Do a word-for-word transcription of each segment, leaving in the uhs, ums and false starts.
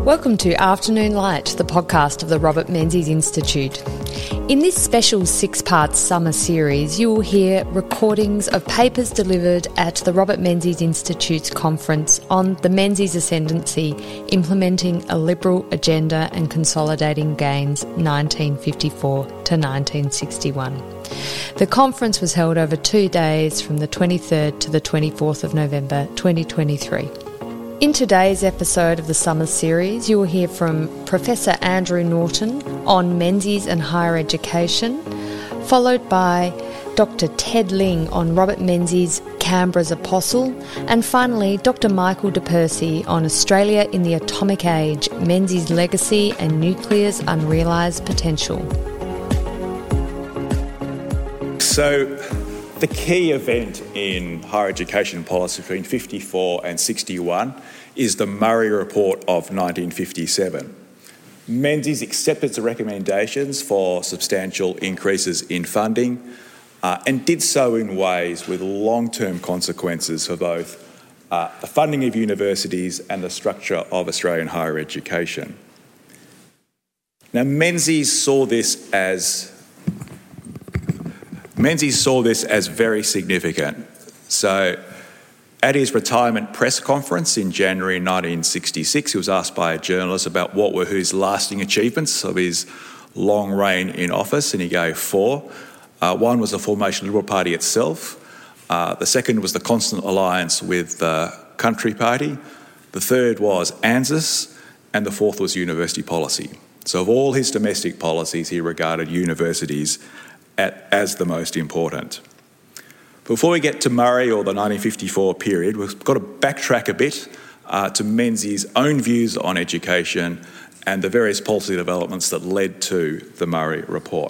Welcome to Afternoon Light, the podcast of the Robert Menzies Institute. In this special six-part summer series, you will hear recordings of papers delivered at the Robert Menzies Institute's conference on the Menzies Ascendancy, Implementing a Liberal Agenda and Consolidating Gains, nineteen fifty-four to nineteen sixty-one. The conference was held over two days from the twenty-third to the twenty-fourth of November twenty twenty-three. In today's episode of the summer series, you will hear from Professor Andrew Norton on Menzies and higher education, followed by Doctor Ted Ling on Robert Menzies, Canberra's Apostle, and finally Doctor Michael De Percy on Australia in the Atomic Age, Menzies' Legacy and Nuclear's Unrealised Potential. So, the key event in higher education policy between fifty-four and sixty-one is the Murray Report of nineteen fifty-seven. Menzies accepted the recommendations for substantial increases in funding uh, and did so in ways with long-term consequences for both uh, the funding of universities and the structure of Australian higher education. Now, Menzies saw this as Menzies saw this as very significant. So, at his retirement press conference in January nineteen sixty-six, he was asked by a journalist about what were his lasting achievements of his long reign in office, and he gave four. Uh, one was the formation of the Liberal Party itself. Uh, the second was the constant alliance with the Country Party. The third was ANZUS, and the fourth was university policy. So, of all his domestic policies, he regarded universities At, as the most important. Before we get to Murray or the nineteen fifty-four period, we've got to backtrack a bit uh, to Menzies' own views on education and the various policy developments that led to the Murray Report.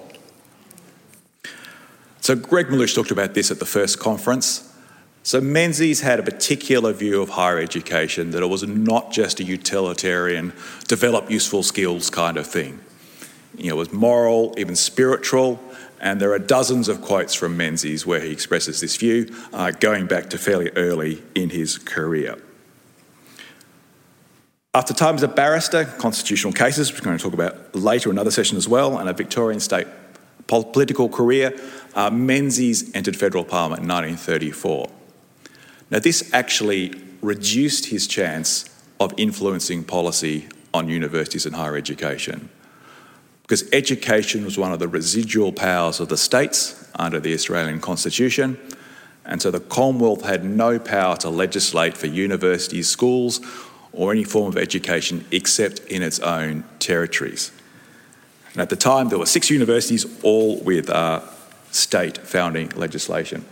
So Greg Melhuish talked about this at the first conference. So Menzies had a particular view of higher education, that it was not just a utilitarian, develop useful skills kind of thing. You know, it was moral, even spiritual. And there are dozens of quotes from Menzies where he expresses this view, uh, going back to fairly early in his career. After time as a barrister, constitutional cases, which we're going to talk about later in another session as well, and a Victorian state political career, uh, Menzies entered federal parliament in nineteen thirty-four. Now, this actually reduced his chance of influencing policy on universities and higher education, because education was one of the residual powers of the states under the Australian Constitution, and so the Commonwealth had no power to legislate for universities, schools, or any form of education except in its own territories. And at the time, there were six universities, all with uh, state founding legislation.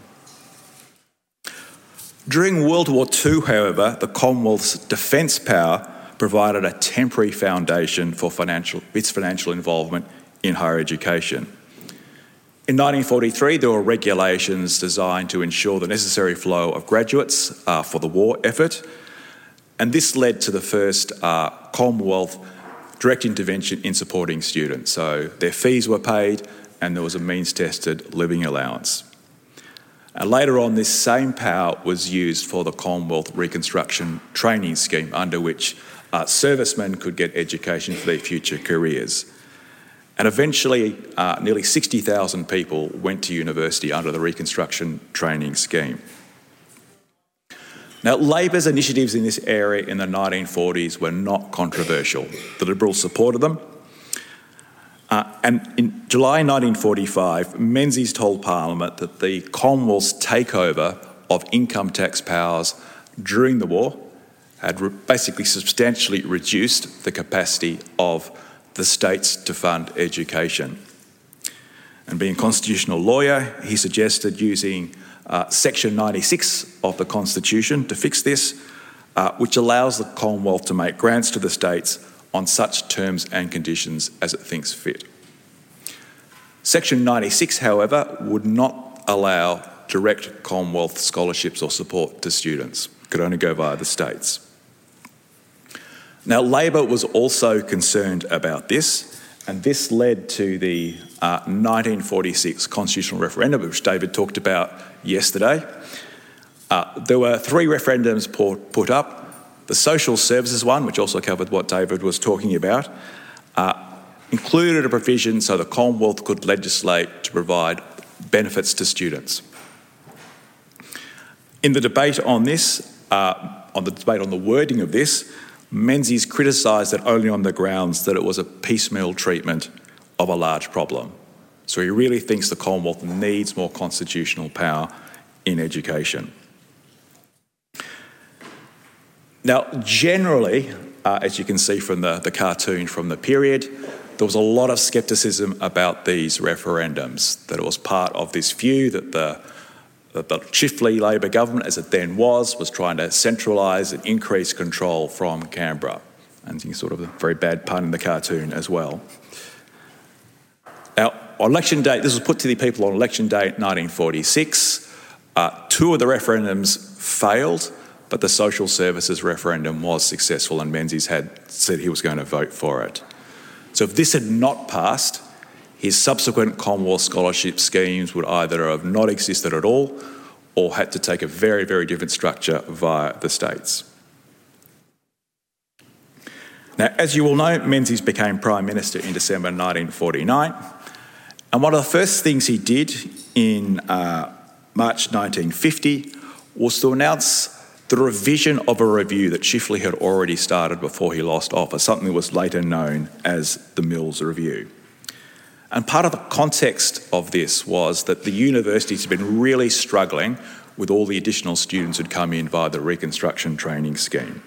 During World War Two, however, the Commonwealth's defence power provided a temporary foundation for financial, its financial involvement in higher education. In nineteen forty-three, there were regulations designed to ensure the necessary flow of graduates uh, for the war effort, and this led to the first uh, Commonwealth direct intervention in supporting students. So their fees were paid and there was a means-tested living allowance. And later on, this same power was used for the Commonwealth Reconstruction Training Scheme, under which Uh, servicemen could get education for their future careers. And eventually, uh, nearly sixty thousand people went to university under the Reconstruction Training Scheme. Now, Labor's initiatives in this area in the nineteen forties were not controversial. The Liberals supported them. Uh, and in July nineteen forty-five, Menzies told Parliament that the Commonwealth's takeover of income tax powers during the war had re- basically substantially reduced the capacity of the states to fund education. And being a constitutional lawyer, he suggested using uh, Section ninety-six of the Constitution to fix this, uh, which allows the Commonwealth to make grants to the states on such terms and conditions as it thinks fit. Section ninety-six, however, would not allow direct Commonwealth scholarships or support to students. It could only go via the states. Now, Labor was also concerned about this, and this led to the uh, nineteen forty-six constitutional referendum, which David talked about yesterday. Uh, there were three referendums put up. The social services one, which also covered what David was talking about, uh, included a provision so the Commonwealth could legislate to provide benefits to students. In the debate on this, uh, on the debate on the wording of this, Menzies criticised it only on the grounds that it was a piecemeal treatment of a large problem. So he really thinks the Commonwealth needs more constitutional power in education. Now, generally, uh, as you can see from the, the cartoon from the period, there was a lot of scepticism about these referendums, that it was part of this view that the, that the Chifley Labor government, as it then was, was trying to centralise and increase control from Canberra. And sort of a very bad pun in the cartoon as well. Now, on election day, this was put to the people on election day nineteen forty-six. Uh, two of the referendums failed, but the social services referendum was successful and Menzies had said he was going to vote for it. So if this had not passed, his subsequent Commonwealth scholarship schemes would either have not existed at all or had to take a very, very different structure via the states. Now, as you all know, Menzies became Prime Minister in December nineteen forty-nine, and one of the first things he did in uh, March nineteen fifty was to announce the revision of a review that Chifley had already started before he lost office, something that was later known as the Mills Review. And part of the context of this was that the universities had been really struggling with all the additional students who'd come in via the Reconstruction Training Scheme.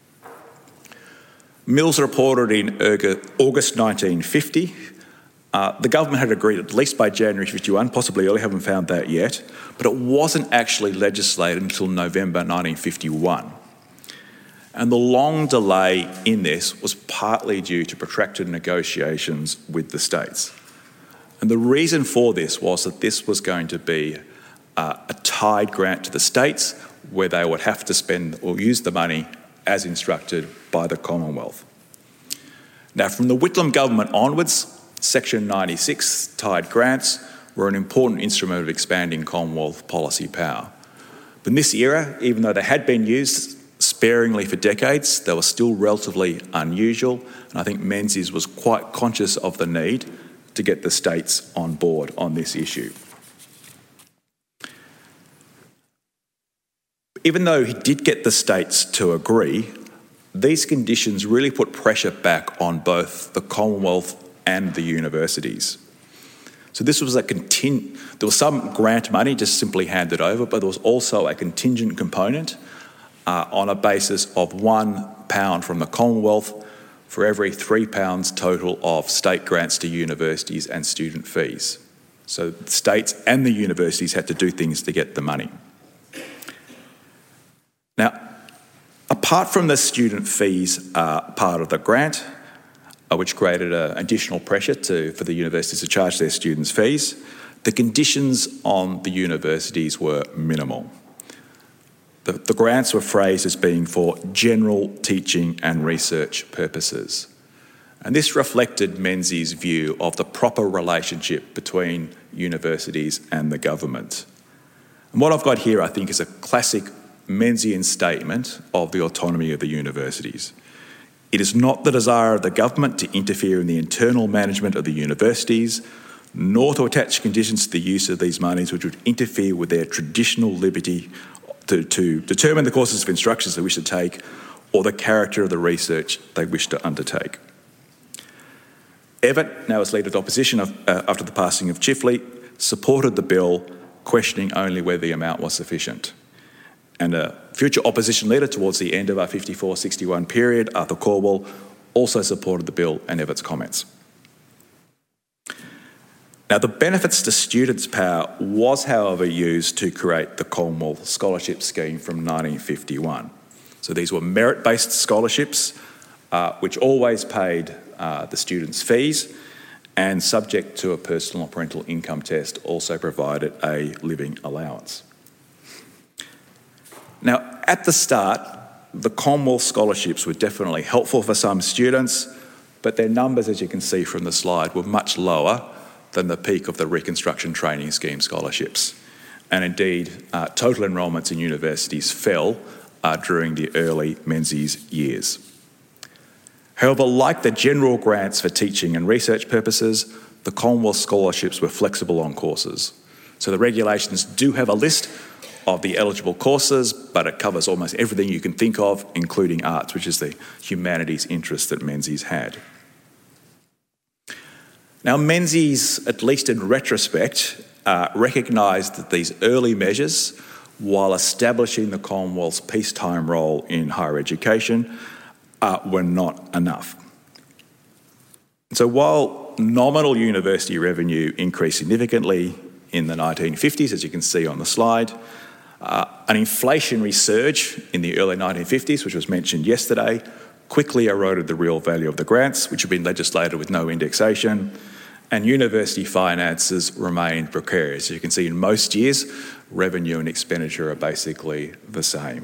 Mills reported in August nineteen fifty, uh, the government had agreed at least by January fifty-one, possibly early, haven't found that yet, but it wasn't actually legislated until November nineteen fifty-one. And the long delay in this was partly due to protracted negotiations with the states. And the reason for this was that this was going to be uh, a tied grant to the states where they would have to spend or use the money as instructed by the Commonwealth. Now, from the Whitlam government onwards, Section ninety-six tied grants were an important instrument of expanding Commonwealth policy power. But in this era, even though they had been used sparingly for decades, they were still relatively unusual, and I think Menzies was quite conscious of the need to get the states on board on this issue. Even though he did get the states to agree, these conditions really put pressure back on both the Commonwealth and the universities. So this was a contingent, there was some grant money just simply handed over, but there was also a contingent component uh, on a basis of one pound from the Commonwealth for every three pounds total of state grants to universities and student fees. So the states and the universities had to do things to get the money. Now, apart from the student fees uh, part of the grant, uh, which created uh, additional pressure to, for the universities to charge their students' fees, the conditions on the universities were minimal. The, the grants were phrased as being for general teaching and research purposes. And this reflected Menzies' view of the proper relationship between universities and the government. And what I've got here, I think, is a classic Menzian statement of the autonomy of the universities. It is not the desire of the government to interfere in the internal management of the universities, nor to attach conditions to the use of these monies which would interfere with their traditional liberty to, to determine the courses of instruction they wish to take or the character of the research they wish to undertake. Evatt, now as Leader of the Opposition of, uh, after the passing of Chifley, supported the bill, questioning only whether the amount was sufficient. And a future opposition leader towards the end of our fifty-four sixty-one period, Arthur Calwell, also supported the bill and Evatt's comments. Now, the benefits to students' power was, however, used to create the Commonwealth Scholarship Scheme from nineteen fifty-one. So these were merit-based scholarships, uh, which always paid uh, the students' fees, and subject to a personal or parental income test, also provided a living allowance. Now, at the start, the Commonwealth scholarships were definitely helpful for some students, but their numbers, as you can see from the slide, were much lower than the peak of the Reconstruction Training Scheme scholarships. And indeed, uh, total enrolments in universities fell uh, uh, during the early Menzies years. However, like the general grants for teaching and research purposes, the Commonwealth scholarships were flexible on courses. So the regulations do have a list of the eligible courses, but it covers almost everything you can think of, including arts, which is the humanities interest that Menzies had. Now, Menzies, at least in retrospect, uh, recognised that these early measures, while establishing the Commonwealth's peacetime role in higher education, uh, were not enough. So while nominal university revenue increased significantly in the nineteen fifties, as you can see on the slide, uh, an inflationary surge in the early nineteen fifties, which was mentioned yesterday, quickly eroded the real value of the grants, which had been legislated with no indexation, and university finances remained precarious. As you can see, in most years, revenue and expenditure are basically the same.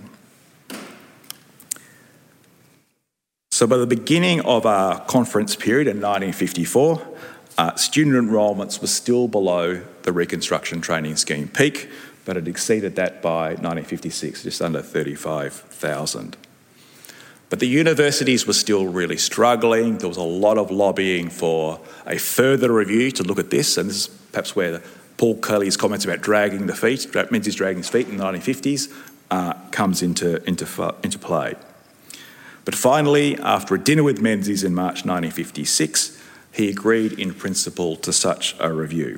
So by the beginning of our conference period in nineteen fifty-four, uh, student enrolments were still below the Reconstruction Training Scheme peak, but it exceeded that by nineteen fifty-six, just under thirty-five thousand. But the universities were still really struggling. There was a lot of lobbying for a further review to look at this, and this is perhaps where Paul Kelly's comments about dragging the feet, Menzies dragging his feet in the nineteen fifties, uh, comes into, into, into play. But finally, after a dinner with Menzies in March nineteen fifty-six, he agreed in principle to such a review.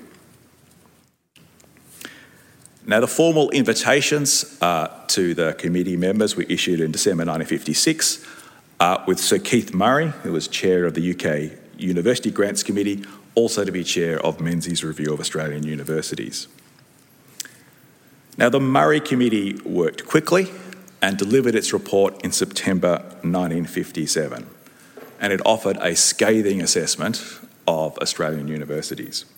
Now, the formal invitations uh, to the committee members were issued in December nineteen fifty-six uh, with Sir Keith Murray, who was chair of the U K University Grants Committee, also to be chair of Menzies Review of Australian Universities. Now, the Murray Committee worked quickly and delivered its report in September nineteen fifty-seven, and it offered a scathing assessment of Australian universities.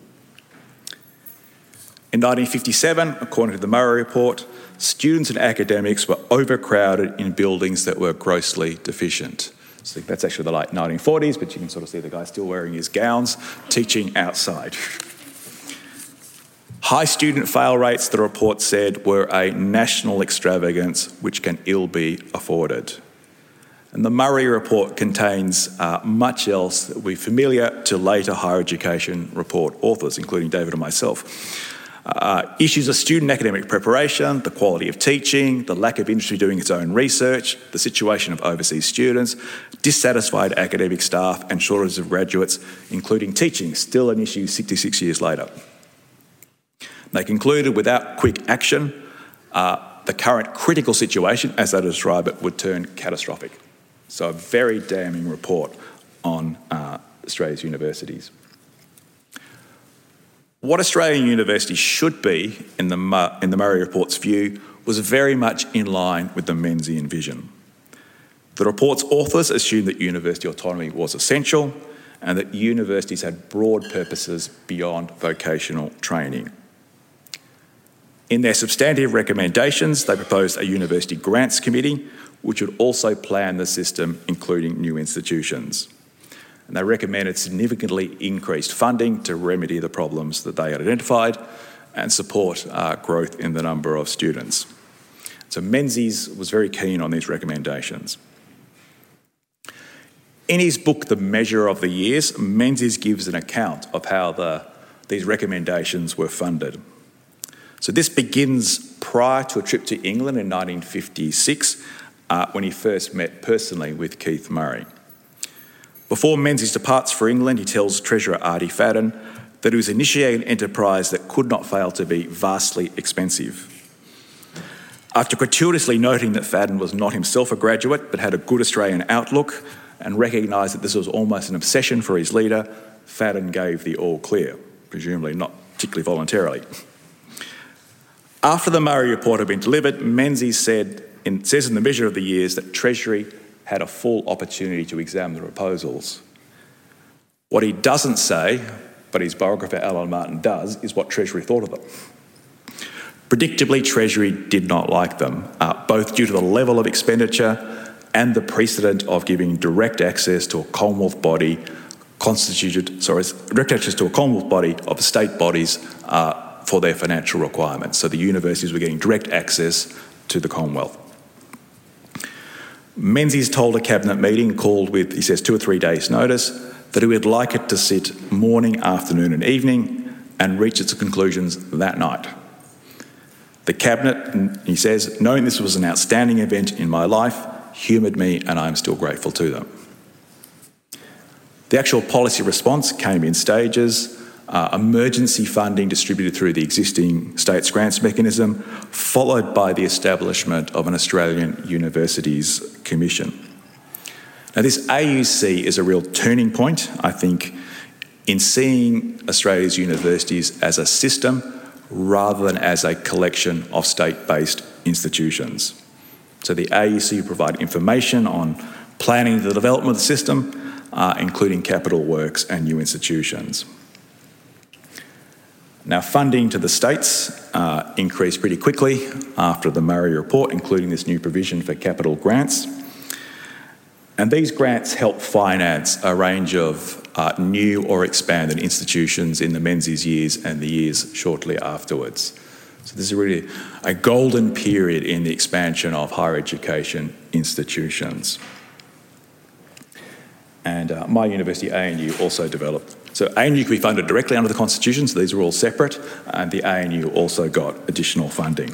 In nineteen fifty-seven, according to the Murray Report, students and academics were overcrowded in buildings that were grossly deficient. So that's actually the late nineteen forties, but you can sort of see the guy still wearing his gowns, teaching outside. High student fail rates, the report said, were a national extravagance which can ill be afforded. And the Murray Report contains uh, much else that will be familiar to later higher education report authors, including David and myself. Uh, issues of student academic preparation, the quality of teaching, the lack of industry doing its own research, the situation of overseas students, dissatisfied academic staff and shortages of graduates, including teaching, still an issue sixty-six years later. They concluded without quick action, uh, the current critical situation, as they describe it, would turn catastrophic. So a very damning report on uh, Australia's universities. What Australian universities should be, in the, in the Murray Report's view, was very much in line with the Menzies vision. The report's authors assumed that university autonomy was essential and that universities had broad purposes beyond vocational training. In their substantive recommendations, they proposed a University Grants Committee, which would also plan the system, including new institutions. And they recommended significantly increased funding to remedy the problems that they had identified and support uh, growth in the number of students. So Menzies was very keen on these recommendations. In his book, The Measure of the Years, Menzies gives an account of how the, these recommendations were funded. So this begins prior to a trip to England in nineteen fifty-six, uh, when he first met personally with Keith Murray. Before Menzies departs for England, he tells Treasurer Artie Fadden that he was initiating an enterprise that could not fail to be vastly expensive. After gratuitously noting that Fadden was not himself a graduate but had a good Australian outlook and recognised that this was almost an obsession for his leader, Fadden gave the all clear, presumably not particularly voluntarily. After the Murray Report had been delivered, Menzies said in, says in the Measure of the Years that Treasury had a full opportunity to examine the proposals. What he doesn't say, but his biographer Alan Martin does, is what Treasury thought of them. Predictably, Treasury did not like them, uh, both due to the level of expenditure and the precedent of giving direct access to a Commonwealth body constituted, sorry, direct access to a Commonwealth body of state bodies uh, for their financial requirements. So the universities were getting direct access to the Commonwealth. Menzies told a cabinet meeting called with, he says, two or three days' notice that he would like it to sit morning, afternoon and evening and reach its conclusions that night. The cabinet, he says, knowing this was an outstanding event in my life, humoured me and I am still grateful to them. The actual policy response came in stages. Uh, emergency funding distributed through the existing states grants mechanism, followed by the establishment of an Australian Universities Commission. Now, this A U C is a real turning point, I think, in seeing Australia's universities as a system rather than as a collection of state-based institutions. So the A U C provide information on planning the development of the system, uh, including capital works and new institutions. Now, funding to the states uh, increased pretty quickly after the Murray report, including this new provision for capital grants. And these grants help finance a range of uh, new or expanded institutions in the Menzies years and the years shortly afterwards. So this is really a golden period in the expansion of higher education institutions. And uh, my university, A N U, also developed. So A N U could be funded directly under the Constitution, so these are all separate, and the A N U also got additional funding.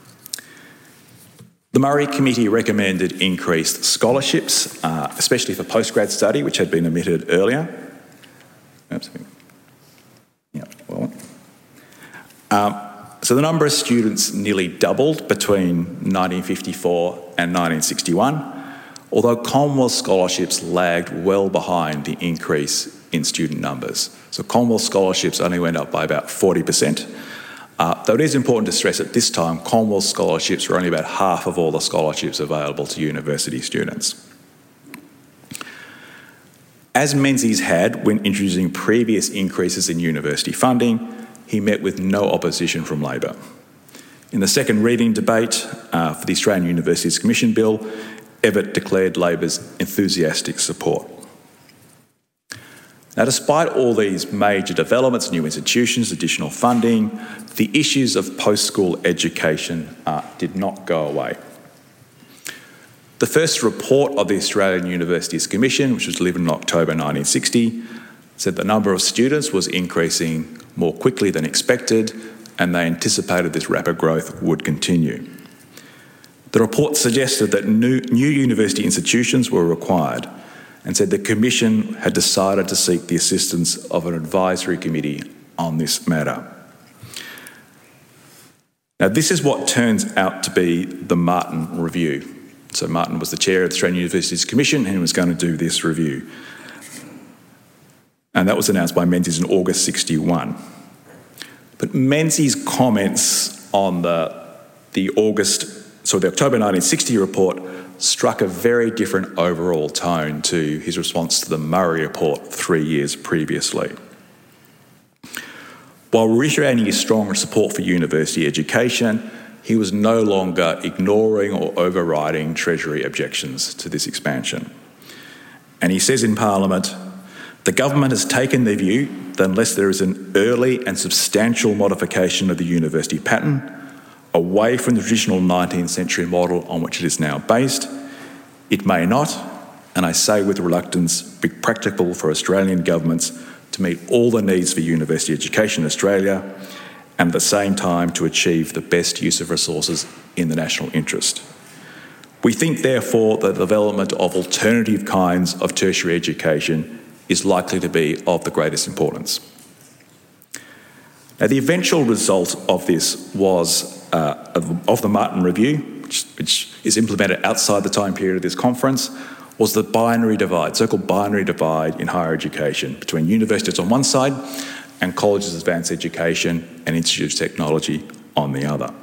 The Murray Committee recommended increased scholarships, uh, especially for postgrad study, which had been omitted earlier. Oops. Yeah, well. Um, so the number of students nearly doubled between nineteen fifty-four and nineteen sixty-one, although Commonwealth scholarships lagged well behind the increase in student numbers. So Commonwealth scholarships only went up by about forty percent. Uh, though it is important to stress at this time, Commonwealth scholarships were only about half of all the scholarships available to university students. As Menzies had when introducing previous increases in university funding, he met with no opposition from Labor. In the second reading debate uh, for the Australian Universities Commission Bill, Evatt declared Labor's enthusiastic support. Now, despite all these major developments, new institutions, additional funding, the issues of post-school education uh, did not go away. The first report of the Australian Universities Commission, which was delivered in October nineteen sixty, said the number of students was increasing more quickly than expected, and they anticipated this rapid growth would continue. The report suggested that new, new university institutions were required, and said the Commission had decided to seek the assistance of an advisory committee on this matter. Now, this is what turns out to be the Martin Review. So Martin was the chair of the Australian Universities Commission and was going to do this review. And that was announced by Menzies in August sixty-one. But Menzies' comments on the, the August, so the October nineteen sixty report struck a very different overall tone to his response to the Murray report three years previously. While reiterating his strong support for university education, he was no longer ignoring or overriding Treasury objections to this expansion. And he says in Parliament, the government has taken the view that unless there is an early and substantial modification of the university pattern, away from the traditional nineteenth century model on which it is now based, it may not, and I say with reluctance, be practical for Australian governments to meet all the needs for university education in Australia and at the same time to achieve the best use of resources in the national interest. We think, therefore, that the development of alternative kinds of tertiary education is likely to be of the greatest importance. Now, the eventual result of this was, uh, of, of the Martin Review, which, which is implemented outside the time period of this conference, was the binary divide, so-called binary divide in higher education between universities on one side and colleges of advanced education and institutes of technology on the other.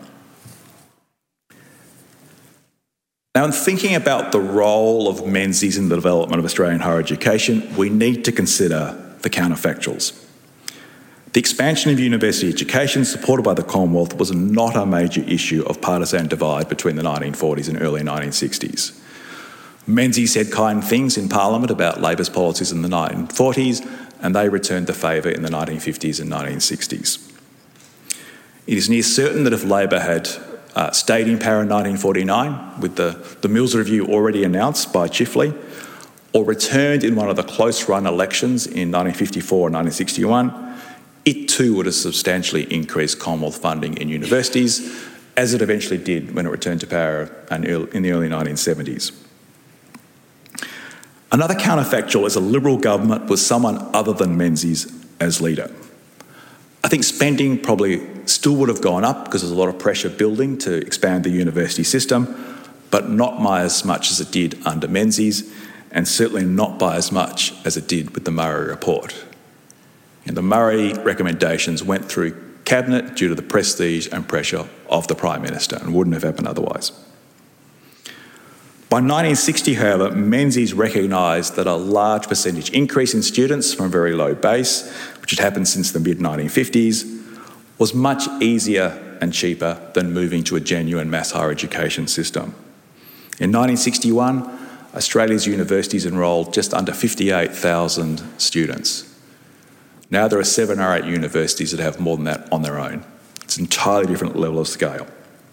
Now, in thinking about the role of Menzies in the development of Australian higher education, we need to consider the counterfactuals. The expansion of university education supported by the Commonwealth was not a major issue of partisan divide between the nineteen forties and early nineteen sixties. Menzies said kind things in Parliament about Labor's policies in the nineteen forties, and they returned to favour in the nineteen fifties and nineteen sixties. It is near certain that if Labor had uh, stayed in power in nineteen forty-nine with the, the Mills Review already announced by Chifley, or returned in one of the close-run elections in nineteen fifty-four and nineteen sixty-one, it too would have substantially increased Commonwealth funding in universities, as it eventually did when it returned to power in the early nineteen seventies. Another counterfactual is a Liberal government with someone other than Menzies as leader. I think spending probably still would have gone up because there's a lot of pressure building to expand the university system, but not by as much as it did under Menzies, and certainly not by as much as it did with the Murray report. And the Murray recommendations went through Cabinet due to the prestige and pressure of the Prime Minister and wouldn't have happened otherwise. By nineteen sixty, however, Menzies recognised that a large percentage increase in students from a very low base, which had happened since the mid nineteen fifties, was much easier and cheaper than moving to a genuine mass higher education system. In nineteen sixty-one, Australia's universities enrolled just under fifty-eight thousand students. Now there are seven or eight universities that have more than that on their own. It's an entirely different level of scale.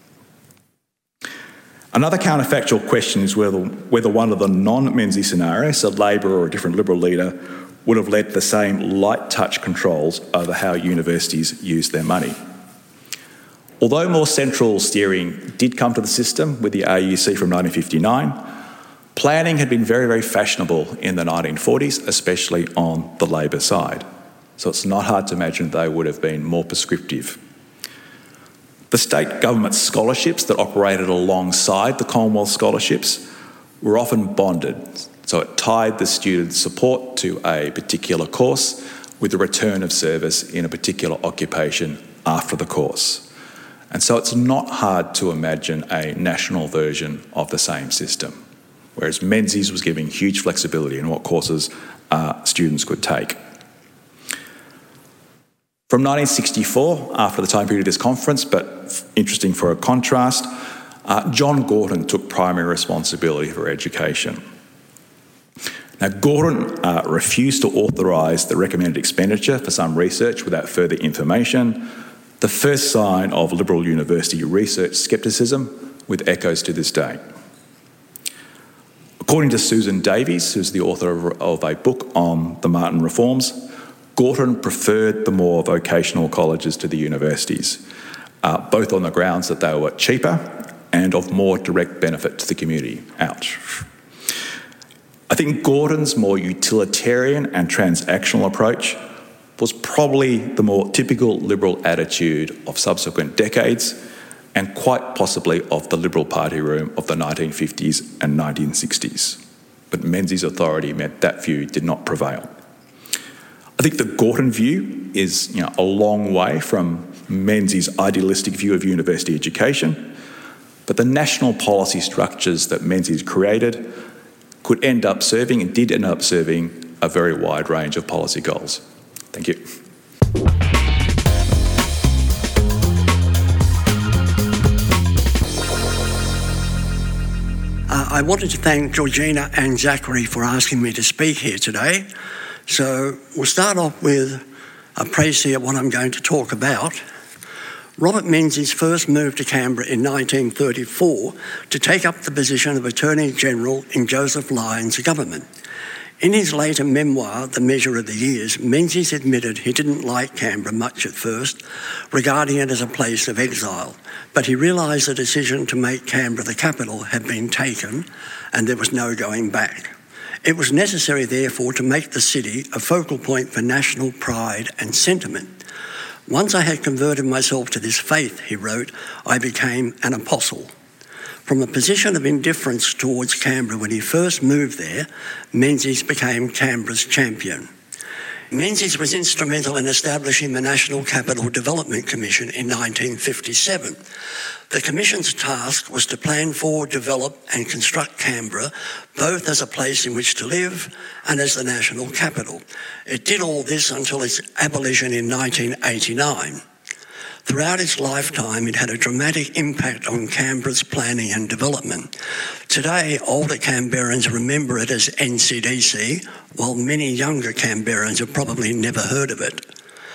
Another counterfactual question is whether, whether one of the non-Menzies scenarios, a Labor or a different Liberal leader, would have led to the same light touch controls over how universities use their money. Although more central steering did come to the system with the A U C from nineteen fifty-nine, planning had been very, very fashionable in the nineteen forties, especially on the Labor side. So it's not hard to imagine they would have been more prescriptive. The state government scholarships that operated alongside the Commonwealth scholarships were often bonded, so it tied the student's support to a particular course with the return of service in a particular occupation after the course. And so it's not hard to imagine a national version of the same system, whereas Menzies was giving huge flexibility in what courses uh, students could take. From nineteen sixty-four, after the time period of this conference, but interesting for a contrast, uh, John Gorton took primary responsibility for education. Now, Gorton uh, refused to authorise the recommended expenditure for some research without further information, the first sign of Liberal university research scepticism with echoes to this day. According to Susan Davies, who's the author of, of a book on the Martin reforms, Gorton preferred the more vocational colleges to the universities, uh, both on the grounds that they were cheaper and of more direct benefit to the community. Ouch. I think Gorton's more utilitarian and transactional approach was probably the more typical Liberal attitude of subsequent decades and quite possibly of the Liberal party room of the nineteen fifties and nineteen sixties. But Menzies' authority meant that view did not prevail. I think the Gorton view is, you know, a long way from Menzies' idealistic view of university education, but the national policy structures that Menzies created could end up serving and did end up serving a very wide range of policy goals. Thank you. Uh, I wanted to thank Georgina and Zachary for asking me to speak here today. So we'll start off with a précis of what I'm going to talk about. Robert Menzies first moved to Canberra in nineteen thirty-four to take up the position of Attorney General in Joseph Lyons' government. In his later memoir, The Measure of the Years, Menzies admitted he didn't like Canberra much at first, regarding it as a place of exile, but he realised the decision to make Canberra the capital had been taken and there was no going back. It was necessary, therefore, to make the city a focal point for national pride and sentiment. Once I had converted myself to this faith, he wrote, I became an apostle. From a position of indifference towards Canberra when he first moved there, Menzies became Canberra's champion. Menzies was instrumental in establishing the National Capital Development Commission in nineteen fifty-seven. The Commission's task was to plan for, develop and construct Canberra, both as a place in which to live and as the national capital. It did all this until its abolition in nineteen eighty-nine. Throughout its lifetime, it had a dramatic impact on Canberra's planning and development. Today, older Canberrans remember it as N C D C, while many younger Canberrans have probably never heard of it.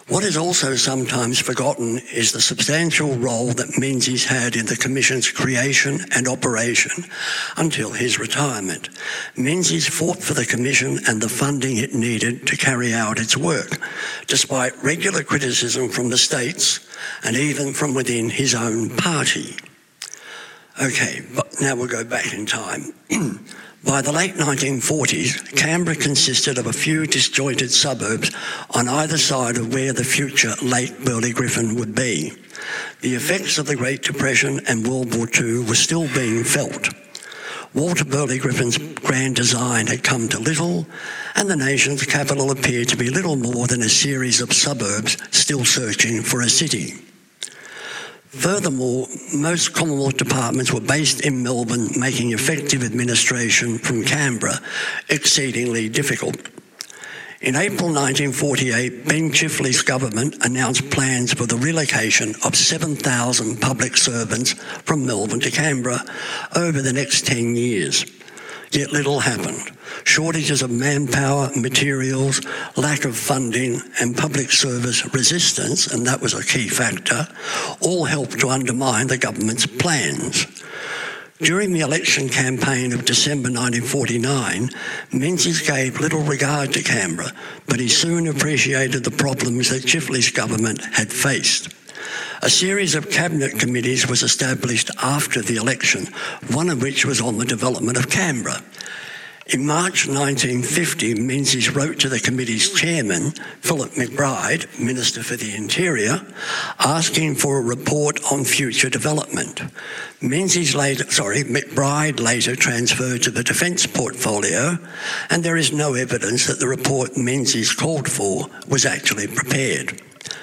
What is also sometimes forgotten is the substantial role that Menzies had in the Commission's creation and operation until his retirement. Menzies fought for the Commission and the funding it needed to carry out its work, despite regular criticism from the states and even from within his own party. Okay, but now we'll go back in time. By the late nineteen forties, Canberra consisted of a few disjointed suburbs on either side of where the future Lake Burley Griffin would be. The effects of the Great Depression and World War Two were still being felt. Walter Burley Griffin's grand design had come to little, and the nation's capital appeared to be little more than a series of suburbs still searching for a city. Furthermore, most Commonwealth departments were based in Melbourne, making effective administration from Canberra exceedingly difficult. In April nineteen forty-eight, Ben Chifley's government announced plans for the relocation of seven thousand public servants from Melbourne to Canberra over the next ten years. Yet little happened. Shortages of manpower, materials, lack of funding and public service resistance, and that was a key factor, all helped to undermine the government's plans. During the election campaign of December nineteen forty-nine, Menzies gave little regard to Canberra, but he soon appreciated the problems that Chifley's government had faced. A series of cabinet committees was established after the election, one of which was on the development of Canberra. In March nineteen fifty, Menzies wrote to the committee's chairman, Philip McBride, Minister for the Interior, asking for a report on future development. Menzies later, sorry, McBride later transferred to the defence portfolio, and there is no evidence that the report Menzies called for was actually prepared.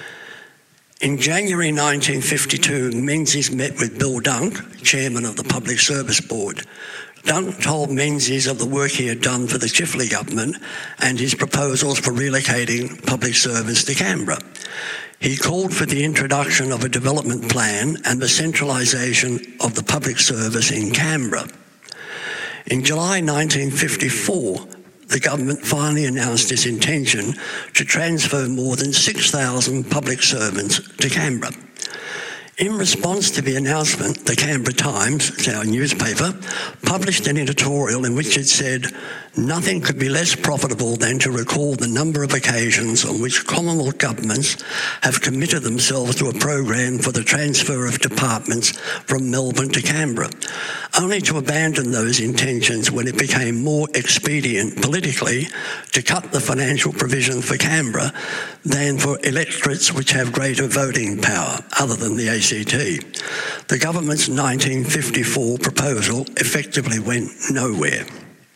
In January nineteen fifty-two, Menzies met with Bill Dunk, chairman of the Public Service Board. Dunk told Menzies of the work he had done for the Chifley government and his proposals for relocating public servants to Canberra. He called for the introduction of a development plan and the centralisation of the public service in Canberra. In July nineteen fifty-four, the government finally announced its intention to transfer more than six thousand public servants to Canberra. In response to the announcement, the Canberra Times, it's our newspaper, published an editorial in which it said, "Nothing could be less profitable than to recall the number of occasions on which Commonwealth governments have committed themselves to a program for the transfer of departments from Melbourne to Canberra, only to abandon those intentions when it became more expedient politically to cut the financial provision for Canberra than for electorates which have greater voting power, other than the A C T. The government's nineteen fifty-four proposal effectively went nowhere."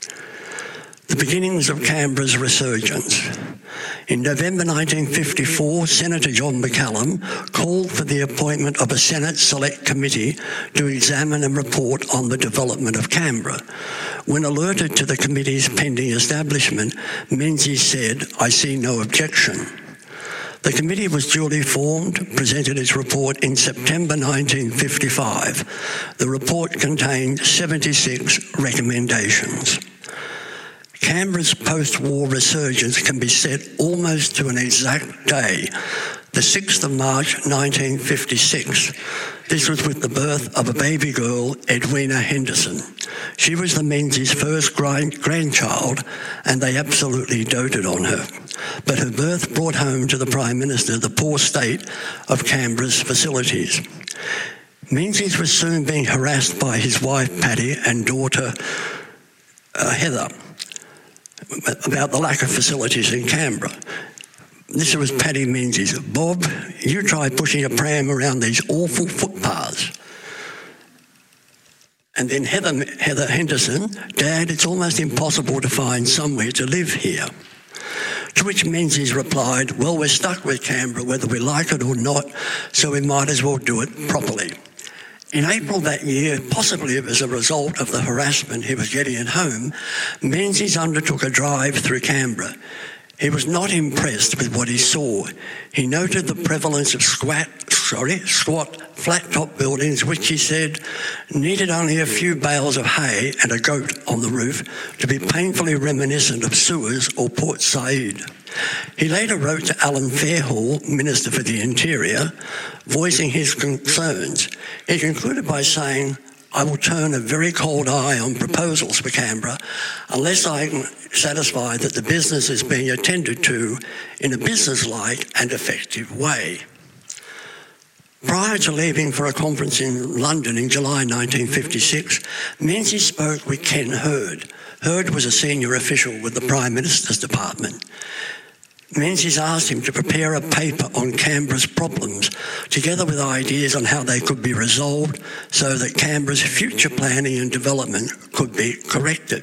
The beginnings of Canberra's resurgence. In November nineteen fifty-four, Senator John McCallum called for the appointment of a Senate Select Committee to examine and report on the development of Canberra. When alerted to the committee's pending establishment, Menzies said, "I see no objection." The committee was duly formed, presented its report in September nineteen fifty-five. The report contained seventy-six recommendations. Canberra's post-war resurgence can be set almost to an exact day, the sixth of March nineteen fifty-six. This was with the birth of a baby girl, Edwina Henderson. She was the Menzies' first grand- grandchild, and they absolutely doted on her. But her birth brought home to the Prime Minister the poor state of Canberra's facilities. Menzies was soon being harassed by his wife, Patty, and daughter, uh, Heather, about the lack of facilities in Canberra. This was Paddy Menzies. "Bob, you try pushing a pram around these awful footpaths." And then Heather, Heather Henderson, "Dad, it's almost impossible to find somewhere to live here." To which Menzies replied, "Well, we're stuck with Canberra whether we like it or not, so we might as well do it properly." In April that year, possibly as a result of the harassment he was getting at home, Menzies undertook a drive through Canberra. He was not impressed with what he saw. He noted the prevalence of squat, sorry, squat, flat-top buildings which he said needed only a few bales of hay and a goat on the roof to be painfully reminiscent of Suez or Port Said. He later wrote to Alan Fairhall, Minister for the Interior, voicing his concerns. He concluded by saying, "I will turn a very cold eye on proposals for Canberra unless I am satisfied that the business is being attended to in a business-like and effective way." Prior to leaving for a conference in London in July nineteen fifty-six, Menzies spoke with Ken Hurd. Hurd was a senior official with the Prime Minister's Department. Menzies asked him to prepare a paper on Canberra's problems, together with ideas on how they could be resolved so that Canberra's future planning and development could be corrected.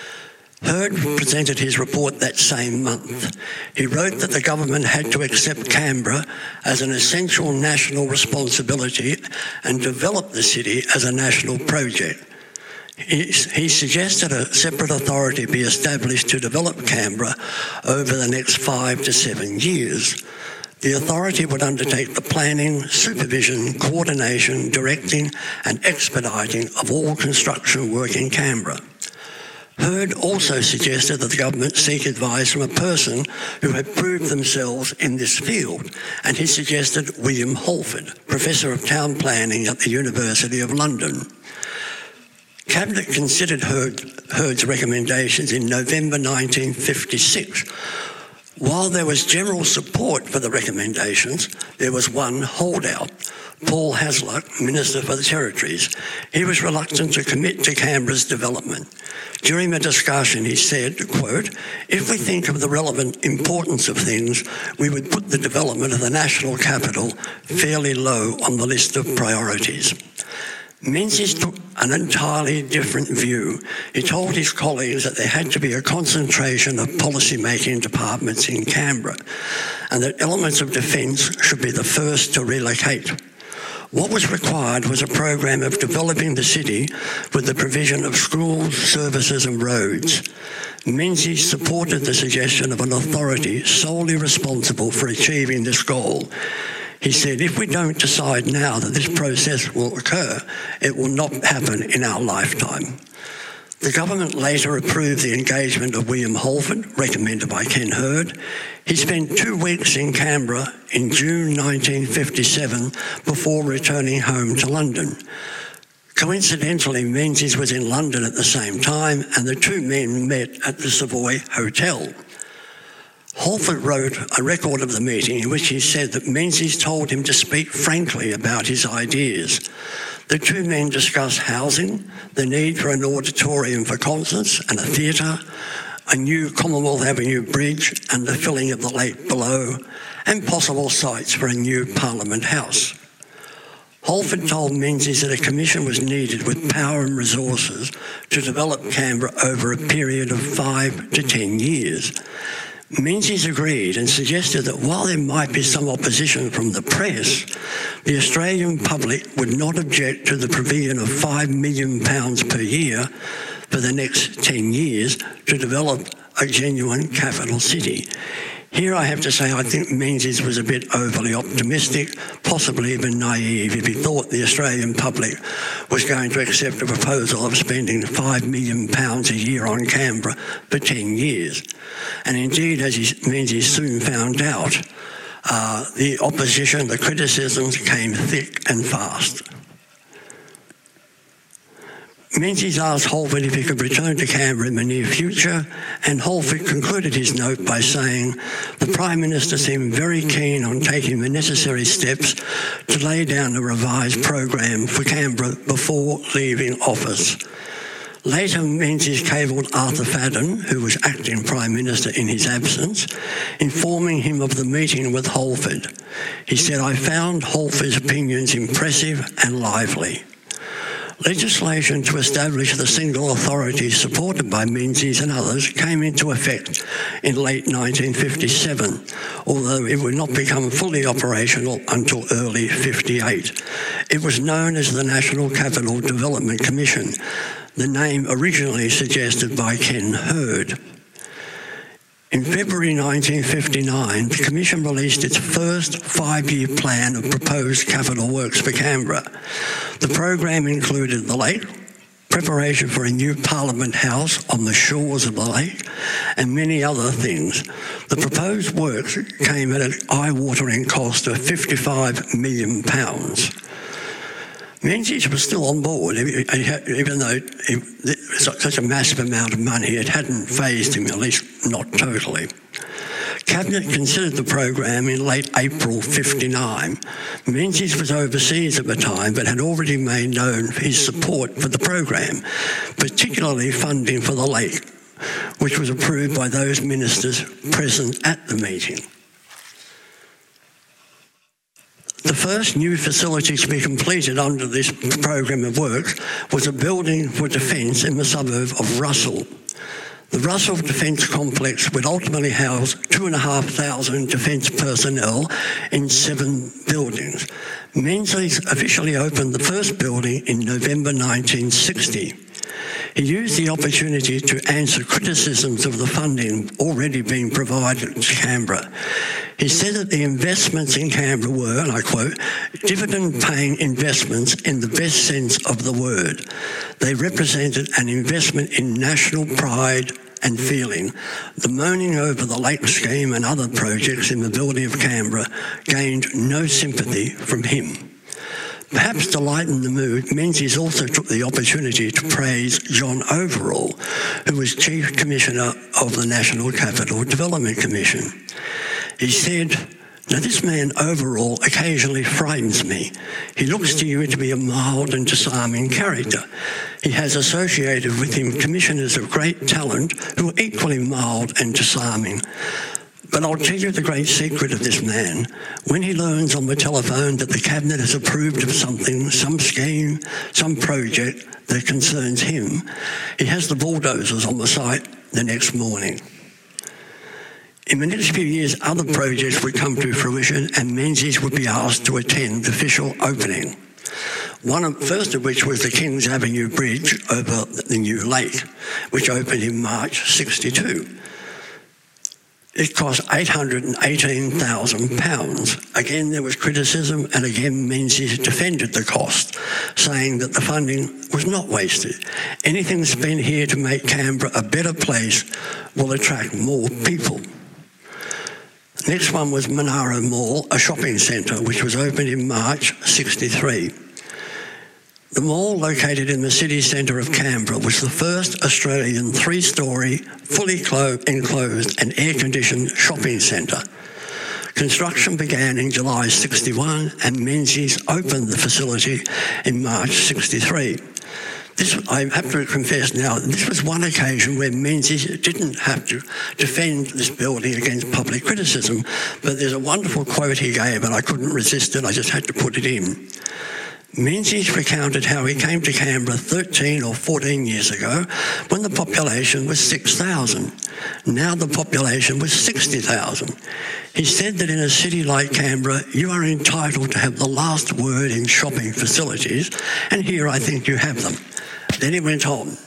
Hurd presented his report that same month. He wrote that the government had to accept Canberra as an essential national responsibility and develop the city as a national project. He, he suggested a separate authority be established to develop Canberra over the next five to seven years. The authority would undertake the planning, supervision, coordination, directing and expediting of all construction work in Canberra. Hurd also suggested that the government seek advice from a person who had proved themselves in this field, and he suggested William Holford, Professor of Town Planning at the University of London. Cabinet considered Hurd, Hurd's recommendations in November nineteen fifty-six. While there was general support for the recommendations, there was one holdout, Paul Hasluck, Minister for the Territories. He was reluctant to commit to Canberra's development. During the discussion, he said, quote, "If we think of the relevant importance of things, we would put the development of the national capital fairly low on the list of priorities." Menzies took an entirely different view. He told his colleagues that there had to be a concentration of policy-making departments in Canberra and that elements of defence should be the first to relocate. What was required was a program of developing the city with the provision of schools, services and roads. Menzies supported the suggestion of an authority solely responsible for achieving this goal. He said, "If we don't decide now that this process will occur, it will not happen in our lifetime." The government later approved the engagement of William Holford, recommended by Ken Hurd. He spent two weeks in Canberra in June nineteen fifty-seven before returning home to London. Coincidentally, Menzies was in London at the same time, and the two men met at the Savoy Hotel. Holford wrote a record of the meeting in which he said that Menzies told him to speak frankly about his ideas. The two men discussed housing, the need for an auditorium for concerts and a theatre, a new Commonwealth Avenue bridge and the filling of the lake below, and possible sites for a new Parliament House. Holford told Menzies that a commission was needed with power and resources to develop Canberra over a period of five to ten years. Menzies agreed and suggested that while there might be some opposition from the press, the Australian public would not object to the provision of five million pounds per year for the next ten years to develop a genuine capital city. Here I have to say I think Menzies was a bit overly optimistic, possibly even naive, if he thought the Australian public was going to accept a proposal of spending five million pounds a year on Canberra for ten years. And indeed, as he, Menzies soon found out, uh, the opposition, the criticisms came thick and fast. Menzies asked Holford if he could return to Canberra in the near future, and Holford concluded his note by saying, "The Prime Minister seemed very keen on taking the necessary steps to lay down a revised program for Canberra before leaving office." Later, Menzies cabled Arthur Fadden, who was acting Prime Minister in his absence, informing him of the meeting with Holford. He said, "I found Holford's opinions impressive and lively." Legislation to establish the single authority supported by Menzies and others came into effect in late nineteen fifty-seven, although it would not become fully operational until early fifty-eight. It was known as the National Capital Development Commission, the name originally suggested by Ken Hurd. In June nineteen fifty-seven, Menzies told Holford that the Australian public would not object to the provision of five million pounds per year for the next ten years to develop a genuine capital city. Here I have to say I think Menzies was a bit overly optimistic, possibly even naive, if he thought the Australian public was going to accept a proposal of spending five million pounds a year on Canberra for ten years. And indeed, as he, Menzies soon found out, uh, the opposition, the criticisms came thick and fast. In February nineteen fifty-nine, the Commission released its first five-year plan of proposed capital works for Canberra. The program included the lake, preparation for a new Parliament House on the shores of the lake, and many other things. The proposed works came at an eye-watering cost of fifty-five million pounds. Menzies was still on board, even though it was such a massive amount of money, it hadn't phased him, at least not totally. Cabinet considered the program in late April fifty-nine. Menzies was overseas at the time, but had already made known his support for the program, particularly funding for the lake, which was approved by those ministers present at the meeting. The first new facility to be completed under this program of works was a building for defence in the suburb of Russell. The Russell Defence Complex would ultimately house two and a half thousand defence personnel in seven buildings. Menzies officially opened the first building in November nineteen sixty. He used the opportunity to answer criticisms of the funding already being provided to Canberra. He said that the investments in Canberra were, and I quote, dividend-paying investments in the best sense of the word. They represented an investment in national pride and feeling. The moaning over the lake scheme and other projects in the building of Canberra gained no sympathy from him. Perhaps to lighten the mood, Menzies also took the opportunity to praise John Overall, who was Chief Commissioner of the National Capital Development Commission. He said, "Now this man Overall occasionally frightens me. He looks to you to be a mild and disarming character. He has associated with him commissioners of great talent who are equally mild and disarming. But I'll tell you the great secret of this man. When he learns on the telephone that the Cabinet has approved of something, some scheme, some project that concerns him, he has the bulldozers on the site the next morning." In the next few years, other projects would come to fruition and Menzies would be asked to attend the official opening. One of, first of which was the Kings Avenue Bridge over the new lake, which opened in March sixty-two. It cost eight hundred eighteen thousand pounds. Again, there was criticism, and again, Menzies defended the cost, saying that the funding was not wasted. Anything spent here to make Canberra a better place will attract more people. Next one was Monaro Mall, a shopping centre, which was opened in March sixty-three. The mall, located in the city centre of Canberra, was the first Australian three-storey, fully enclosed and air-conditioned shopping centre. Construction began in July sixty-one and Menzies opened the facility in March sixty-three. This, I have to confess now, this was one occasion where Menzies didn't have to defend this building against public criticism, but there's a wonderful quote he gave and I couldn't resist it, I just had to put it in. Menzies recounted how he came to Canberra thirteen or fourteen years ago when the population was six thousand. Now the population was sixty thousand. He said that in a city like Canberra, you are entitled to have the last word in shopping facilities, and here I think you have them. Then he went on.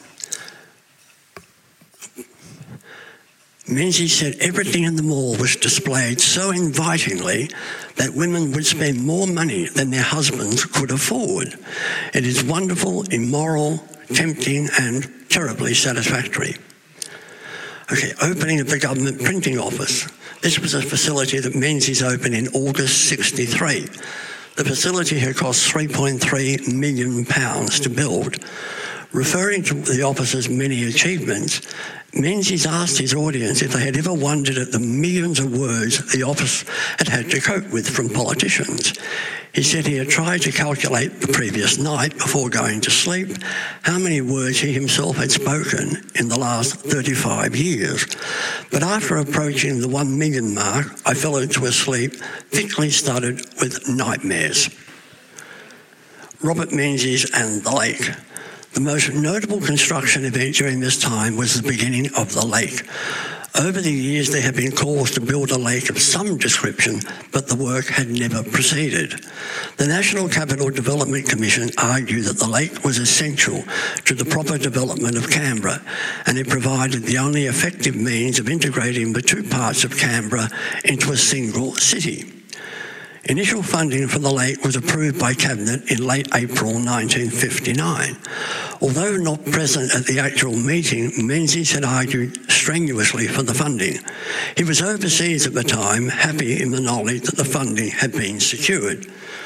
Menzies said everything in the mall was displayed so invitingly that women would spend more money than their husbands could afford. It is wonderful, immoral, tempting, and terribly satisfactory. Okay, opening of the government printing office. This was a facility that Menzies opened in August sixty-three. The facility had cost three point three million pounds to build. Referring to the office's many achievements, Menzies asked his audience if they had ever wondered at the millions of words the office had had to cope with from politicians. He said he had tried to calculate the previous night before going to sleep how many words he himself had spoken in the last thirty-five years. But after approaching the one million mark, I fell into a sleep thickly studded with nightmares. Robert Menzies and the lake. The most notable construction event during this time was the beginning of the lake. Over the years, there have been calls to build a lake of some description, but the work had never proceeded. The National Capital Development Commission argued that the lake was essential to the proper development of Canberra, and it provided the only effective means of integrating the two parts of Canberra into a single city. Initial funding for the lake was approved by Cabinet in late April nineteen fifty-nine. Although not present at the actual meeting, Menzies had argued strenuously for the funding. He was overseas at the time, happy in the knowledge that the funding had been secured.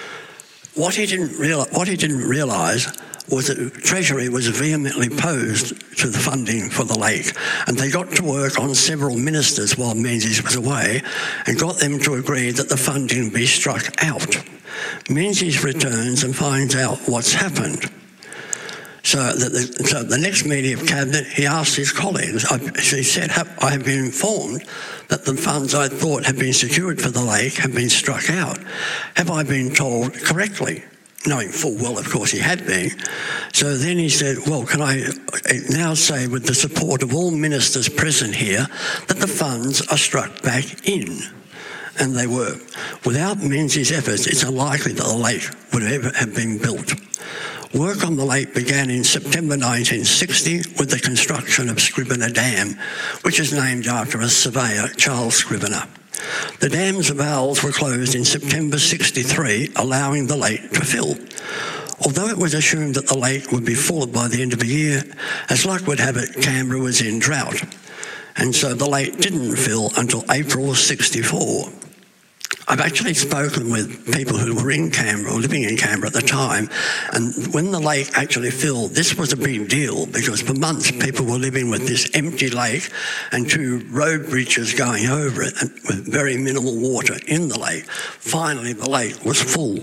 What he didn't realize, what he didn't realise was that Treasury was vehemently opposed to the funding for the lake, and they got to work on several ministers while Menzies was away and got them to agree that the funding be struck out. Menzies returns and finds out what's happened. So, that the, so the next meeting of Cabinet, he asked his colleagues, I, he said, I have been informed that the funds I thought had been secured for the lake have been struck out. Have I been told correctly? Knowing full well, of course, he had been. So then he said, well, can I now say with the support of all ministers present here that the funds are struck back in? And they were. Without Menzies' efforts, it's unlikely that the lake would ever have been built. Work on the lake began in September nineteen sixty with the construction of Scrivener Dam, which is named after a surveyor, Charles Scrivener. The dam's valves were closed in September sixty-three, allowing the lake to fill. Although it was assumed that the lake would be full by the end of the year, as luck would have it, Canberra was in drought, and so the lake didn't fill until April sixty-four. I've actually spoken with people who were in Canberra, or living in Canberra at the time, and when the lake actually filled, this was a big deal because for months people were living with this empty lake and two road bridges going over it and with very minimal water in the lake. Finally, the lake was full.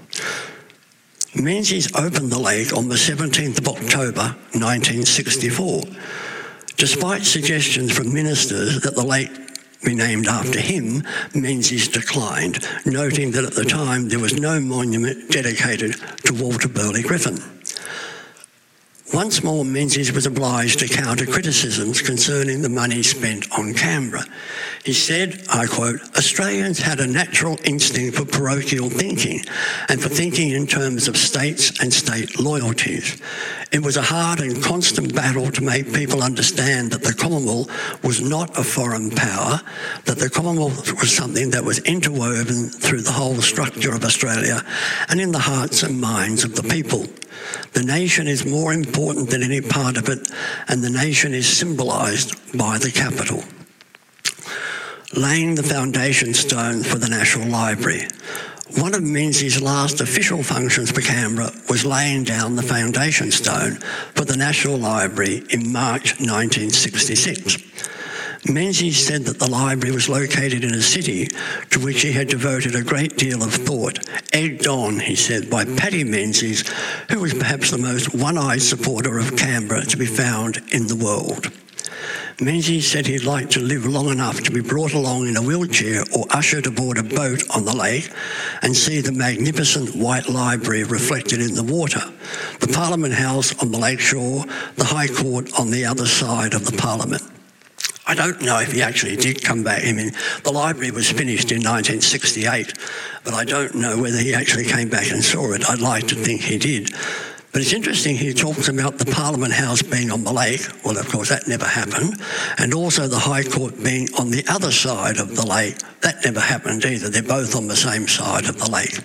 Menzies opened the lake on the seventeenth of October nineteen sixty-four. Despite suggestions from ministers that the lake be named after him, Menzies declined, noting that at the time there was no monument dedicated to Walter Burley Griffin. Once more, Menzies was obliged to counter criticisms concerning the money spent on Canberra. He said, I quote, Australians had a natural instinct for parochial thinking and for thinking in terms of states and state loyalties. It was a hard and constant battle to make people understand that the Commonwealth was not a foreign power, that the Commonwealth was something that was interwoven through the whole structure of Australia and in the hearts and minds of the people. The nation is more important than any part of it, and the nation is symbolised by the capital. Laying the foundation stone for the National Library. One of Menzies' last official functions for Canberra was laying down the foundation stone for the National Library in March nineteen sixty-six. Menzies said that the library was located in a city to which he had devoted a great deal of thought, egged on, he said, by Paddy Menzies, who was perhaps the most one-eyed supporter of Canberra to be found in the world. Menzies said he'd like to live long enough to be brought along in a wheelchair or ushered aboard a boat on the lake and see the magnificent white library reflected in the water, the Parliament House on the lake shore, the High Court on the other side of the Parliament. I don't know if he actually did come back. I mean, the library was finished in nineteen sixty-eight, but I don't know whether he actually came back and saw it. I'd like to think he did. But it's interesting, he talks about the Parliament House being on the lake. Well, of course, that never happened. And also the High Court being on the other side of the lake. That never happened either. They're both on the same side of the lake.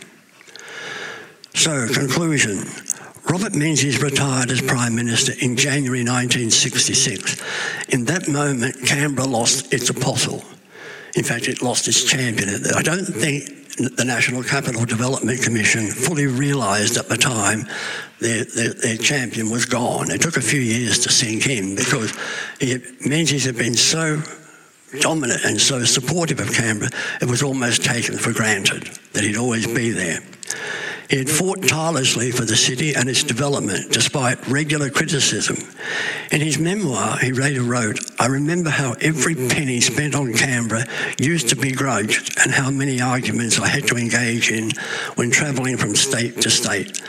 So, conclusion. Robert Menzies retired as Prime Minister in January nineteen sixty-six. In that moment, Canberra lost its apostle. In fact, it lost its champion. I don't think the National Capital Development Commission fully realised at the time their, their, their champion was gone. It took a few years to sink in because he, Menzies had been so dominant and so supportive of Canberra, it was almost taken for granted that he'd always be there. He had fought tirelessly for the city and its development, despite regular criticism. In his memoir, he later wrote, I remember how every penny spent on Canberra used to be grudged and how many arguments I had to engage in when travelling from state to state.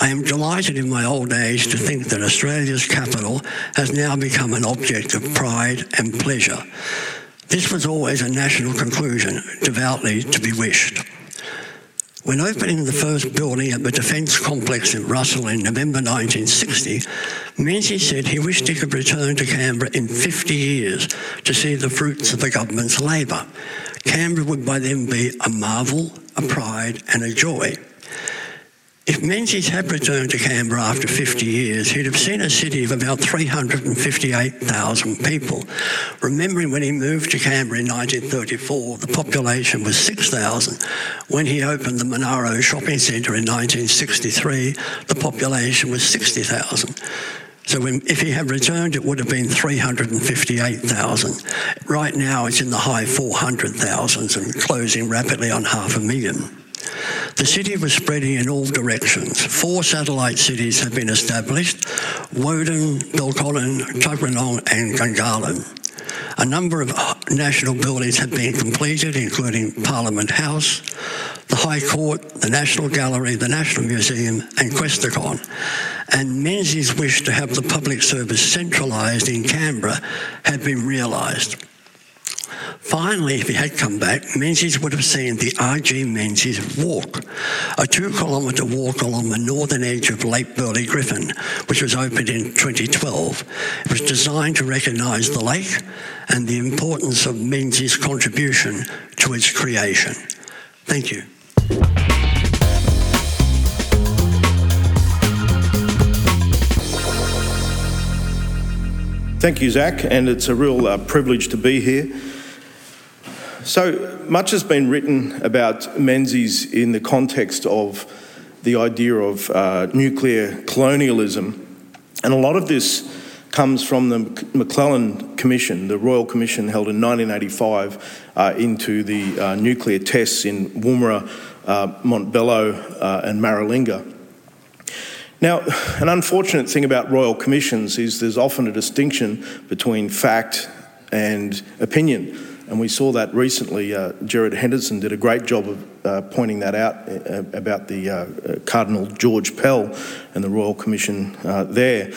I am delighted in my old age to think that Australia's capital has now become an object of pride and pleasure. This was always a national conclusion, devoutly to be wished. When opening the first building at the Defence Complex in Russell in November nineteen sixty, Menzies said he wished he could return to Canberra in fifty years to see the fruits of the government's labour. Canberra would by then be a marvel, a pride and a joy. If Menzies had returned to Canberra after fifty years, he'd have seen a city of about three hundred fifty-eight thousand people. Remembering when he moved to Canberra in nineteen thirty-four, the population was six thousand. When he opened the Monaro Shopping Centre in nineteen sixty-three, the population was sixty thousand. So when, if he had returned, it would have been three hundred fifty-eight thousand. Right now, it's in the high four hundred thousands and closing rapidly on half a million. The city was spreading in all directions. Four satellite cities have been established: Woden, Belconnen, Tuggeranong and Gungahlin. A number of national buildings have been completed, including Parliament House, the High Court, the National Gallery, the National Museum and Questacon. And Menzies' wish to have the public service centralised in Canberra had been realised. Finally, if he had come back, Menzies would have seen the R G Menzies Walk, a two-kilometre walk along the northern edge of Lake Burley Griffin, which was opened in twenty twelve. It was designed to recognise the lake and the importance of Menzies' contribution to its creation. Thank you. Thank you, Zach, and it's a real uh, privilege to be here. So much has been written about Menzies in the context of the idea of uh, nuclear colonialism, and a lot of this comes from the McClellan Commission, the Royal Commission held in nineteen eighty-five uh, into the uh, nuclear tests in Woomera, uh, Montbello uh, and Maralinga. Now, an unfortunate thing about Royal Commissions is there's often a distinction between fact and opinion. And we saw that recently. Uh, Gerard Henderson did a great job of uh, pointing that out uh, about the uh, Cardinal George Pell and the Royal Commission uh, there.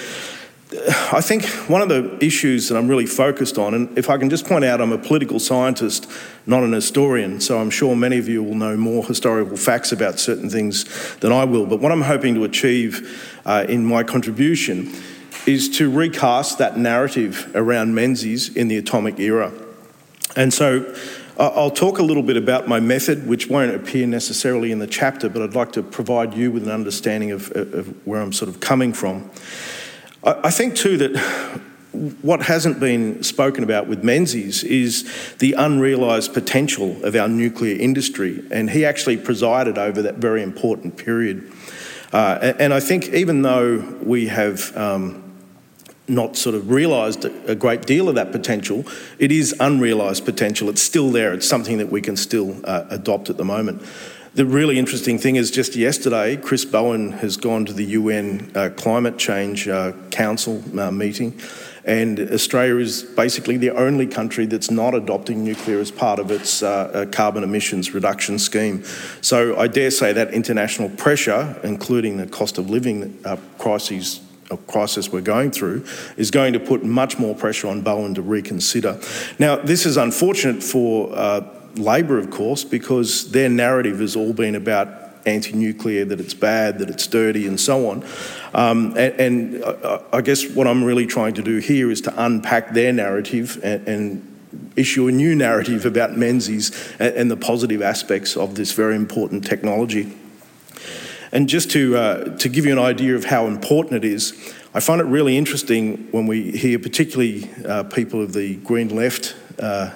I think one of the issues that I'm really focused on, and if I can just point out, I'm a political scientist, not an historian, so I'm sure many of you will know more historical facts about certain things than I will, but what I'm hoping to achieve uh, in my contribution is to recast that narrative around Menzies in the atomic era. And so uh, I'll talk a little bit about my method, which won't appear necessarily in the chapter, but I'd like to provide you with an understanding of, of where I'm sort of coming from. I, I think too that what hasn't been spoken about with Menzies is the unrealised potential of our nuclear industry, and he actually presided over that very important period. Uh, and, and I think even though we have um, not sort of realised a great deal of that potential, it is unrealised potential. It's still there. It's something that we can still uh, adopt at the moment. The really interesting thing is just yesterday, Chris Bowen has gone to the U N uh, Climate Change uh, Council uh, meeting, and Australia is basically the only country that's not adopting nuclear as part of its uh, uh, carbon emissions reduction scheme. So I dare say that international pressure, including the cost of living uh, crises A crisis we're going through, is going to put much more pressure on Bowen to reconsider. Now, this is unfortunate for uh, Labor, of course, because their narrative has all been about anti-nuclear, that it's bad, that it's dirty, and so on. Um, and and I, I guess what I'm really trying to do here is to unpack their narrative and, and issue a new narrative about Menzies and, and the positive aspects of this very important technology. And just to uh, to give you an idea of how important it is, I find it really interesting when we hear particularly uh, people of the Green Left uh,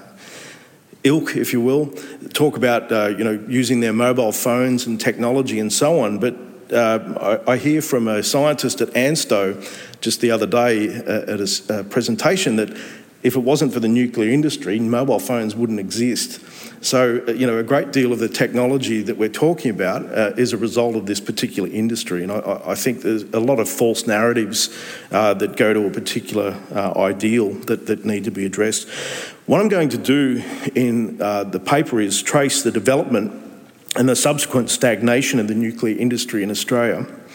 ilk, if you will, talk about uh, you know using their mobile phones and technology and so on. But uh, I, I hear from a scientist at ANSTO just the other day uh, at a uh, presentation that if it wasn't for the nuclear industry, mobile phones wouldn't exist. So, you know, a great deal of the technology that we're talking about uh, is a result of this particular industry. And I, I think there's a lot of false narratives uh, that go to a particular uh, ideal that, that need to be addressed. What I'm going to do in uh, the paper is trace the development and the subsequent stagnation of the nuclear industry in Australia.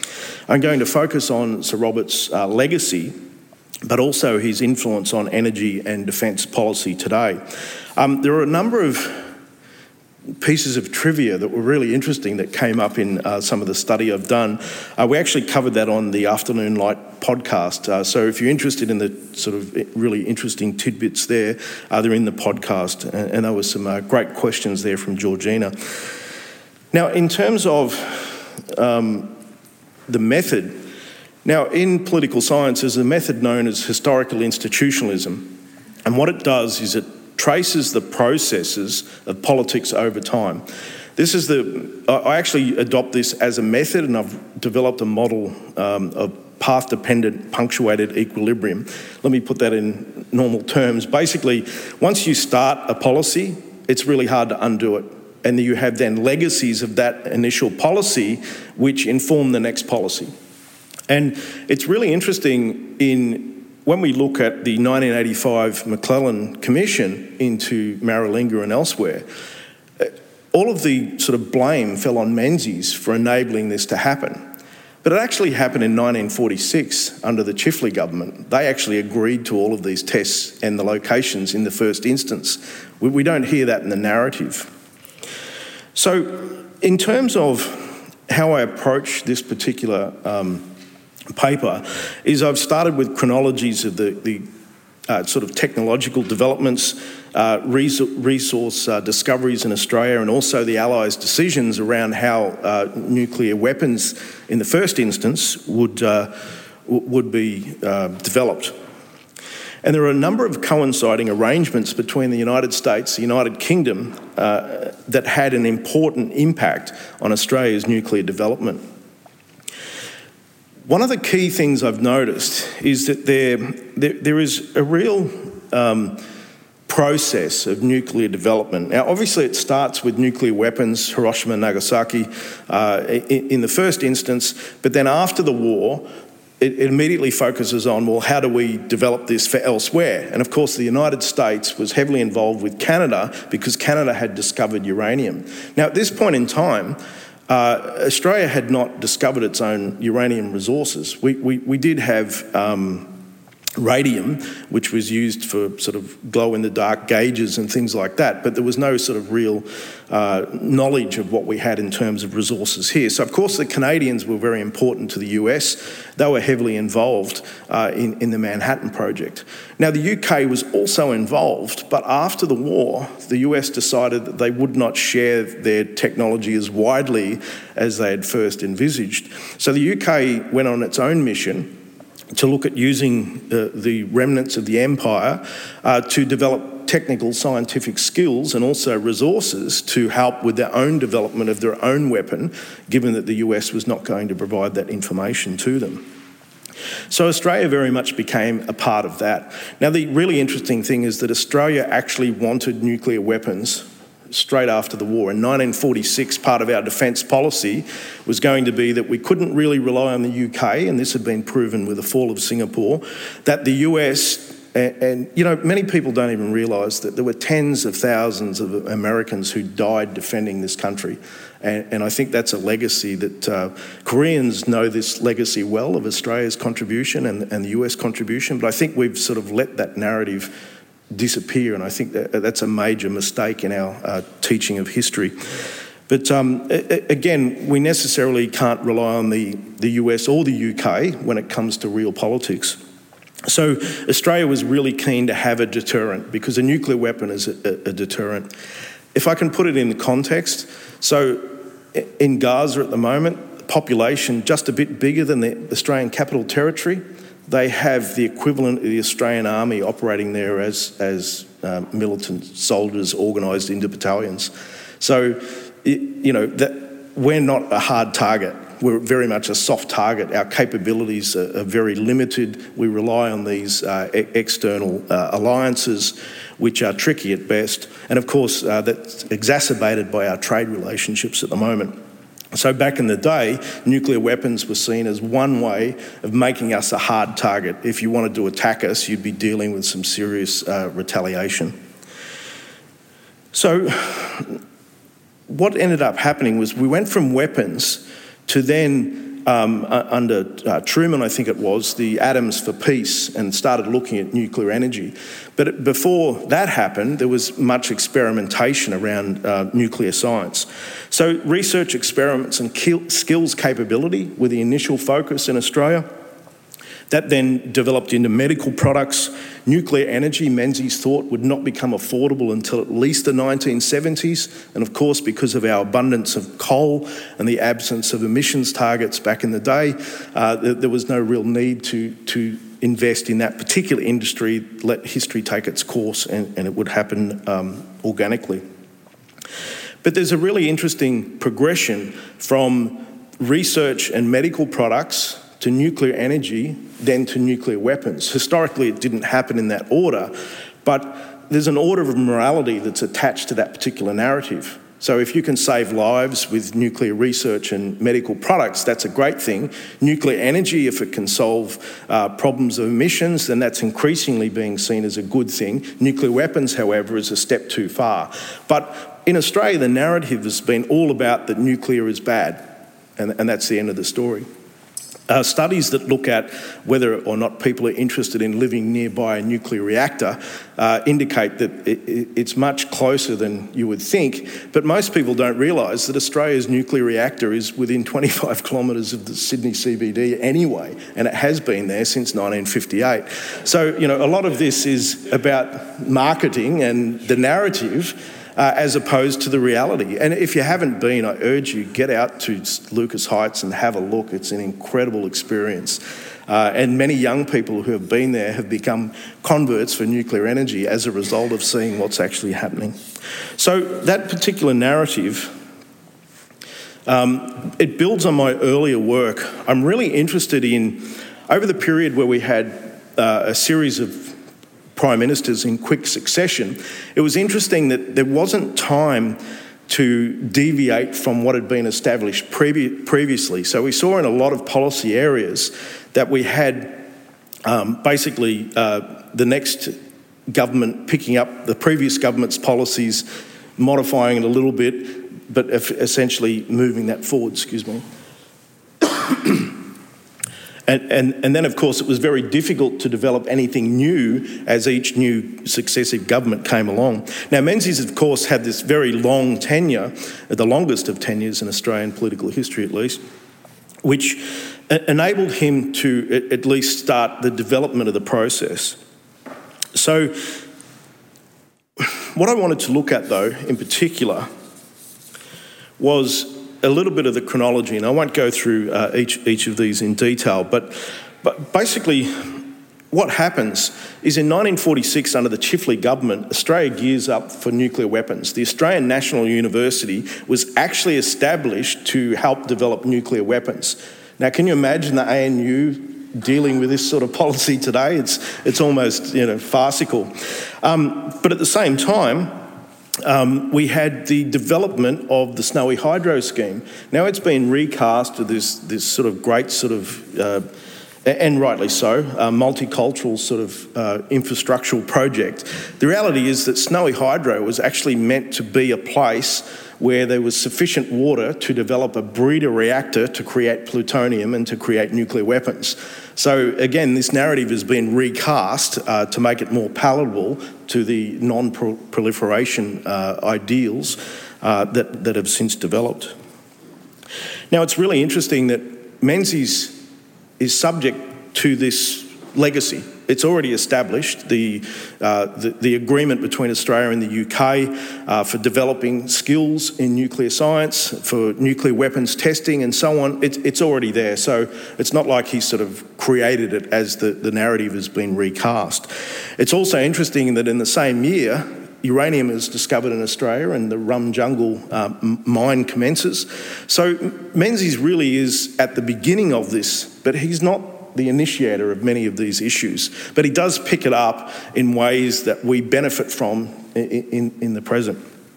I'm going to focus on Sir Robert's uh, legacy, but also his influence on energy and defence policy today. Um, there are a number of pieces of trivia that were really interesting that came up in uh, some of the study I've done. Uh, we actually covered that on the Afternoon Light podcast. Uh, so if you're interested in the sort of really interesting tidbits there, uh, they're in the podcast. And, and there were some uh, great questions there from Georgina. Now, in terms of um, the method, now in political science there's a method known as historical institutionalism, and what it does is it traces the processes of politics over time. This is the, I actually adopt this as a method, and I've developed a model um, of path-dependent punctuated equilibrium. Let me put that in normal terms. Basically, once you start a policy, it's really hard to undo it. And you have then legacies of that initial policy which inform the next policy. And it's really interesting in when we look at the nineteen eighty-five McClellan Commission into Maralinga and elsewhere, all of the sort of blame fell on Menzies for enabling this to happen. But it actually happened in nineteen forty-six under the Chifley government. They actually agreed to all of these tests and the locations in the first instance. We, we don't hear that in the narrative. So in terms of how I approach this particular um, paper is I've started with chronologies of the, the uh, sort of technological developments, uh, res- resource uh, discoveries in Australia, and also the Allies' decisions around how uh, nuclear weapons in the first instance would, uh, w- would be uh, developed. And there are a number of coinciding arrangements between the United States, the United Kingdom, uh, that had an important impact on Australia's nuclear development. One of the key things I've noticed is that there, there, there is a real um, process of nuclear development. Now, obviously it starts with nuclear weapons, Hiroshima and Nagasaki, uh, in, in the first instance, but then after the war, it immediately focuses on, well, how do we develop this for elsewhere? And of course, the United States was heavily involved with Canada because Canada had discovered uranium. Now, at this point in time, uh, Australia had not discovered its own uranium resources. We, we, we did have um, radium, which was used for sort of glow-in-the-dark gauges and things like that, but there was no sort of real uh, knowledge of what we had in terms of resources here. So, of course, the Canadians were very important to the U S. They were heavily involved uh, in, in the Manhattan Project. Now, the U K was also involved, but after the war, the U S decided that they would not share their technology as widely as they had first envisaged. So the U K went on its own mission to look at using uh, the remnants of the empire uh, to develop technical scientific skills and also resources to help with their own development of their own weapon, given that the U S was not going to provide that information to them. So Australia very much became a part of that. Now, the really interesting thing is that Australia actually wanted nuclear weapons straight after the war. In nineteen forty-six, part of our defence policy was going to be that we couldn't really rely on the U K, and this had been proven with the fall of Singapore, that the U S, and, and you know, many people don't even realise that there were tens of thousands of Americans who died defending this country. And, and I think that's a legacy that uh, Koreans know this legacy well of Australia's contribution and, and the U S contribution, but I think we've sort of let that narrative disappear, and I think that that's a major mistake in our uh, teaching of history. But um, a- again, we necessarily can't rely on the, the U S or the U K when it comes to real politics. So Australia was really keen to have a deterrent because a nuclear weapon is a, a deterrent. If I can put it in the context, so in Gaza at the moment, population just a bit bigger than the Australian Capital Territory. They have the equivalent of the Australian Army operating there as, as um, militant soldiers organised into battalions. So, it, you know, that we're not a hard target. We're very much a soft target. Our capabilities are, are very limited. We rely on these uh, e- external uh, alliances, which are tricky at best. And of course, uh, that's exacerbated by our trade relationships at the moment. So back in the day, nuclear weapons were seen as one way of making us a hard target. If you wanted to attack us, you'd be dealing with some serious uh, retaliation. So what ended up happening was we went from weapons to then um, uh, under uh, Truman, I think it was, the Atoms for Peace, and started looking at nuclear energy. But before that happened, there was much experimentation around uh, nuclear science. So research, experiments and skills capability were the initial focus in Australia. That then developed into medical products. Nuclear energy, Menzies thought, would not become affordable until at least the nineteen seventies. And of course, because of our abundance of coal and the absence of emissions targets back in the day, uh, there was no real need to, to invest in that particular industry, let history take its course, and, and it would happen um, organically. But there's a really interesting progression from research and medical products to nuclear energy, then to nuclear weapons. Historically, it didn't happen in that order, but there's an order of morality that's attached to that particular narrative. So if you can save lives with nuclear research and medical products, that's a great thing. Nuclear energy, if it can solve uh, problems of emissions, then that's increasingly being seen as a good thing. Nuclear weapons, however, is a step too far. But in Australia, the narrative has been all about that nuclear is bad, and, and that's the end of the story. Uh, studies that look at whether or not people are interested in living nearby a nuclear reactor uh, indicate that it, it's much closer than you would think, but most people don't realise that Australia's nuclear reactor is within twenty-five kilometres of the Sydney C B D anyway, and it has been there since nineteen fifty-eight. So, you know, a lot of this is about marketing and the narrative, Uh, as opposed to the reality. And if you haven't been, I urge you, get out to Lucas Heights and have a look. It's an incredible experience. Uh, and many young people who have been there have become converts for nuclear energy as a result of seeing what's actually happening. So that particular narrative, um, it builds on my earlier work. I'm really interested in, over the period where we had uh, a series of prime ministers in quick succession, it was interesting that there wasn't time to deviate from what had been established previ- previously. So we saw in a lot of policy areas that we had um, basically uh, the next government picking up the previous government's policies, modifying it a little bit, but essentially moving that forward, excuse me. And, and, and then, of course, it was very difficult to develop anything new as each new successive government came along. Now, Menzies, of course, had this very long tenure, the longest of tenures in Australian political history at least, which enabled him to at least start the development of the process. So what I wanted to look at, though, in particular, was a little bit of the chronology, and I won't go through uh, each each of these in detail, but but basically what happens is in nineteen forty-six, under the Chifley government, Australia gears up for nuclear weapons. The Australian National University was actually established to help develop nuclear weapons. Now, can you imagine the A N U dealing with this sort of policy today? It's it's almost, you know, farcical. Um, but at the same time, Um, we had the development of the Snowy Hydro scheme. Now it's been recast to this this sort of great sort of, uh, and rightly so, uh, multicultural sort of uh, infrastructural project. The reality is that Snowy Hydro was actually meant to be a place where there was sufficient water to develop a breeder reactor to create plutonium and to create nuclear weapons. So again, this narrative has been recast uh, to make it more palatable to the non-proliferation uh, ideals uh, that, that have since developed. Now, it's really interesting that Menzies is subject to this legacy. It's already established, the, uh, the, the agreement between Australia and the U K uh, for developing skills in nuclear science, for nuclear weapons testing and so on. It, it's already there. So it's not like he's sort of created it as the, the narrative has been recast. It's also interesting that in the same year, uranium is discovered in Australia and the Rum Jungle uh, mine commences. So Menzies really is at the beginning of this, but he's not the initiator of many of these issues, but he does pick it up in ways that we benefit from in, in, in the present.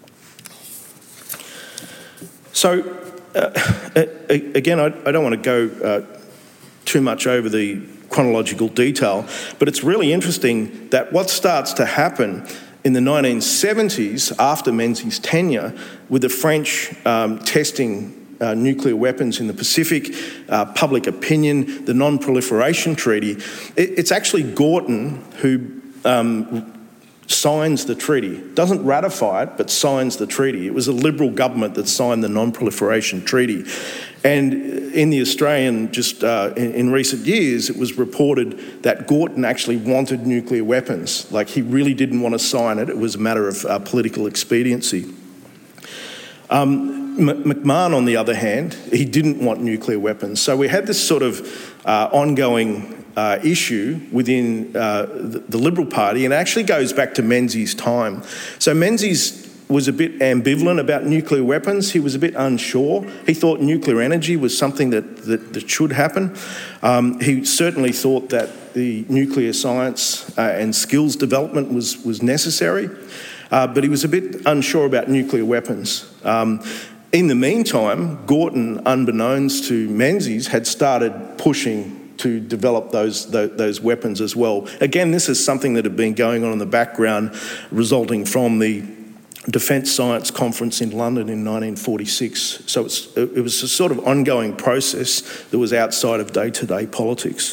So, uh, again, I, I don't want to go uh, too much over the chronological detail, but it's really interesting that what starts to happen in the nineteen seventies, after Menzies' tenure, with the French um, testing uh, nuclear weapons in the Pacific, uh, public opinion, the Non-Proliferation Treaty. It, it's actually Gorton who um, signs the treaty, doesn't ratify it, but signs the treaty. It was a Liberal government that signed the Non-Proliferation Treaty. And in the Australian, just uh, in, in recent years, it was reported that Gorton actually wanted nuclear weapons. Like, he really didn't want to sign it. It was a matter of uh, political expediency. Um, M- McMahon, on the other hand, he didn't want nuclear weapons. So we had this sort of uh, ongoing Uh, issue within uh, the, the Liberal Party, and it actually goes back to Menzies' time. So Menzies was a bit ambivalent about nuclear weapons. He was a bit unsure. He thought nuclear energy was something that, that, that should happen. Um, he certainly thought that the nuclear science uh, and skills development was, was necessary, uh, but he was a bit unsure about nuclear weapons. Um, in the meantime, Gorton, unbeknownst to Menzies, had started pushing to develop those, those those weapons as well. Again, this is something that had been going on in the background, resulting from the Defence Science Conference in London in nineteen forty-six. So it's, it was a sort of ongoing process that was outside of day-to-day politics.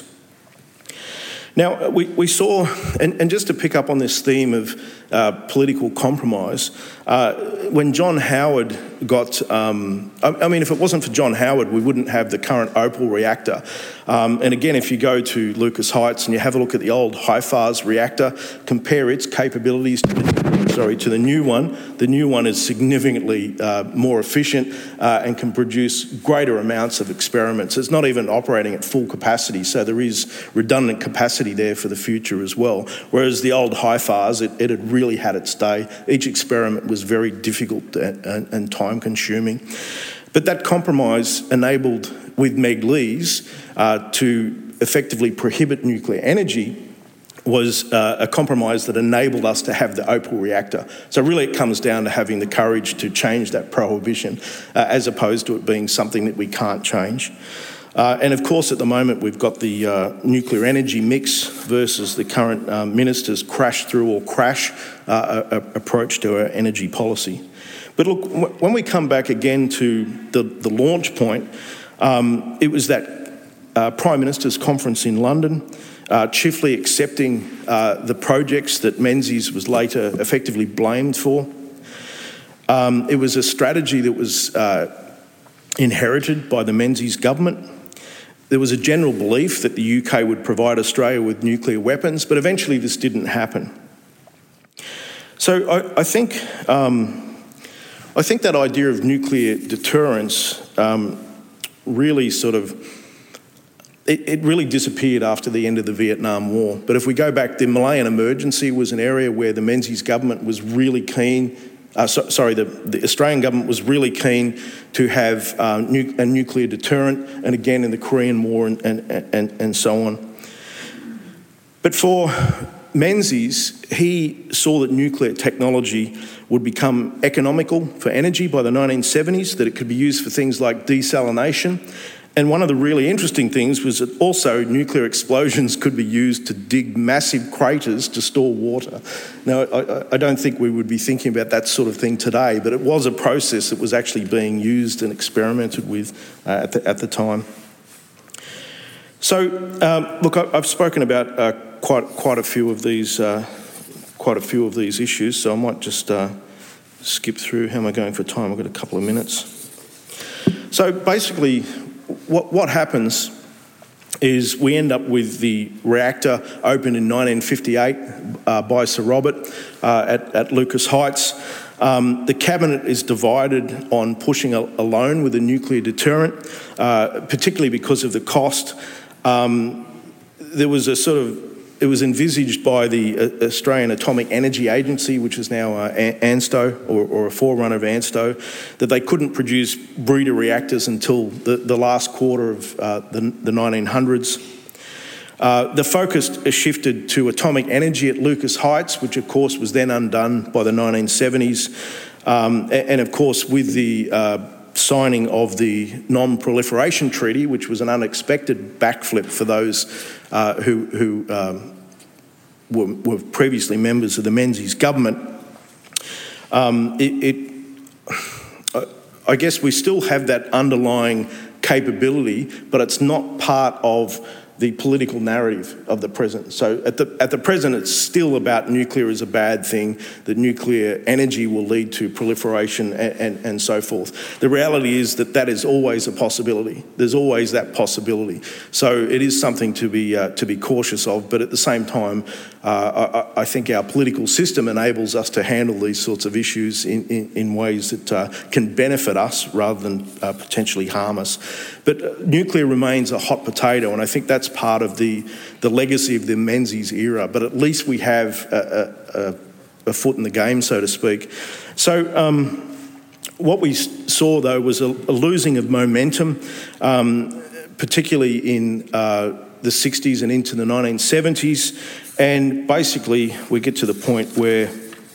Now, we, we saw, and, and just to pick up on this theme of uh, political compromise, uh, when John Howard got, um, I, I mean, if it wasn't for John Howard, we wouldn't have the current Opal reactor. Um, and again, if you go to Lucas Heights and you have a look at the old HIFARS reactor, compare its capabilities to the, sorry, to the new one, the new one is significantly uh, more efficient uh, and can produce greater amounts of experiments. It's not even operating at full capacity, so there is redundant capacity there for the future as well. Whereas the old HIFARS, it, it had really had its day. Each experiment was very difficult and, and, and time-consuming. But that compromise enabled, with Meg Lees, uh, to effectively prohibit nuclear energy was uh, a compromise that enabled us to have the Opal reactor. So really it comes down to having the courage to change that prohibition uh, as opposed to it being something that we can't change. Uh, and of course, at the moment, we've got the uh, nuclear energy mix versus the current uh, minister's crash through or crash uh, a, a approach to our energy policy. But look, w- when we come back again to the, the launch point, um, it was that uh, Prime Minister's conference in London, uh, chiefly accepting uh, the projects that Menzies was later effectively blamed for. Um, it was a strategy that was uh, inherited by the Menzies government. There was a general belief that the U K would provide Australia with nuclear weapons, but eventually this didn't happen. So I, I think um, I think that idea of nuclear deterrence um, really sort of it, it really disappeared after the end of the Vietnam War. But if we go back, the Malayan emergency was an area where the Menzies government was really keen. Uh, so, sorry, the, the Australian government was really keen to have uh, nu- a nuclear deterrent, and again in the Korean War and, and, and, and so on. But for Menzies, he saw that nuclear technology would become economical for energy by the nineteen seventies, that it could be used for things like desalination. And one of the really interesting things was that also nuclear explosions could be used to dig massive craters to store water. Now, I, I don't think we would be thinking about that sort of thing today, but it was a process that was actually being used and experimented with uh, at, the, at the time. So, um, look, I, I've spoken about uh, quite quite a few of these uh, quite a few of these issues, so I might just uh, skip through. How am I going for time? I've got a couple of minutes. So, basically, What, what happens is we end up with the reactor opened in nineteen fifty-eight uh, by Sir Robert uh, at, at Lucas Heights. Um, the cabinet is divided on pushing a, a loan with a nuclear deterrent, uh, particularly because of the cost. Um, there was a sort of It was envisaged by the Australian Atomic Energy Agency, which is now uh, ANSTO, or, or a forerunner of ANSTO, that they couldn't produce breeder reactors until the, the last quarter of uh, the, the nineteen hundreds. Uh, the focus shifted to atomic energy at Lucas Heights, which of course was then undone by the nineteen seventies. Um, and, and of course with the uh, signing of the Non-Proliferation Treaty, which was an unexpected backflip for those uh, who, who um, were, were previously members of the Menzies government. Um, it, it, I guess we still have that underlying capability, but it's not part of the political narrative of the present. So at the at the present, it's still about nuclear is a bad thing, that nuclear energy will lead to proliferation and, and, and so forth. The reality is that that is always a possibility. There's always that possibility. So it is something to be uh, to be cautious of, but at the same time, uh, I, I think our political system enables us to handle these sorts of issues in, in, in ways that uh, can benefit us rather than uh, potentially harm us. But uh, nuclear remains a hot potato, and I think that's part of the, the legacy of the Menzies era, but at least we have a, a, a foot in the game, so to speak. So um, what we saw, though, was a, a losing of momentum, um, particularly in uh, the sixties and into the nineteen seventies, and basically we get to the point where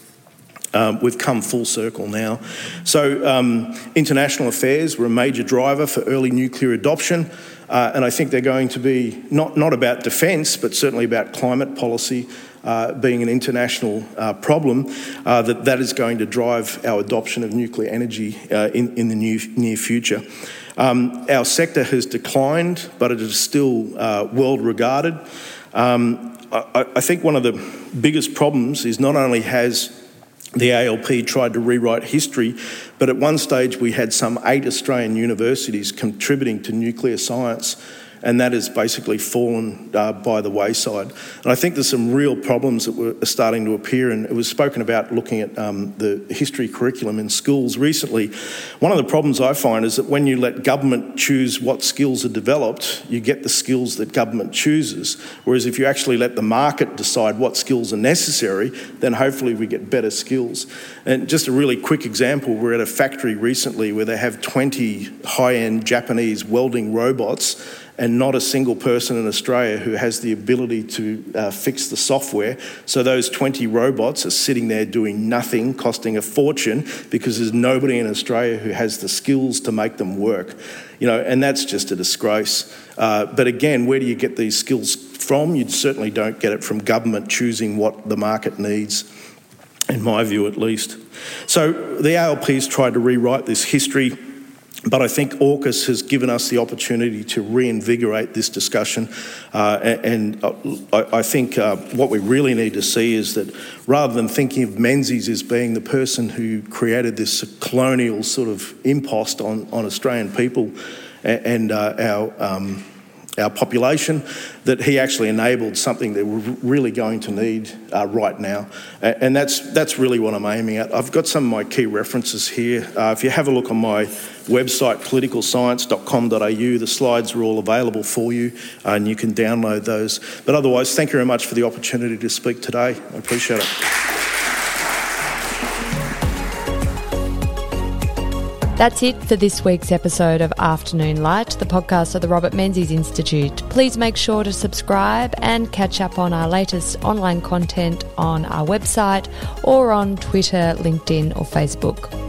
Um, we've come full circle now. So um, international affairs were a major driver for early nuclear adoption, uh, and I think they're going to be not, not about defence, but certainly about climate policy uh, being an international uh, problem, uh, that that is going to drive our adoption of nuclear energy uh, in, in the new, near future. Um, our sector has declined, but it is still uh, world regarded. Um, I, I think one of the biggest problems is not only has the A L P tried to rewrite history, but at one stage we had some eight Australian universities contributing to nuclear science, and that has basically fallen uh, by the wayside. And I think there's some real problems that were starting to appear, and it was spoken about looking at um, the history curriculum in schools recently. One of the problems I find is that when you let government choose what skills are developed, you get the skills that government chooses. Whereas if you actually let the market decide what skills are necessary, then hopefully we get better skills. And just a really quick example, we're at a factory recently where they have twenty high-end Japanese welding robots, and not a single person in Australia who has the ability to uh, fix the software. So those twenty robots are sitting there doing nothing, costing a fortune, because there's nobody in Australia who has the skills to make them work. You know, and that's just a disgrace. Uh, but again, where do you get these skills from? You certainly don't get it from government choosing what the market needs, in my view at least. So the A L P's tried to rewrite this history, but I think AUKUS has given us the opportunity to reinvigorate this discussion, uh, and I, I think uh, what we really need to see is that rather than thinking of Menzies as being the person who created this colonial sort of impost on, on Australian people and, and uh, our um, our population, that he actually enabled something that we're really going to need uh, right now. And that's that's really what I'm aiming at. I've got some of my key references here. Uh, if you have a look on my website, political science dot com dot a u, the slides are all available for you, uh, and you can download those. But otherwise, thank you very much for the opportunity to speak today. I appreciate it. That's it for this week's episode of Afternoon Light, the podcast of the Robert Menzies Institute. Please make sure to subscribe and catch up on our latest online content on our website or on Twitter, LinkedIn or Facebook.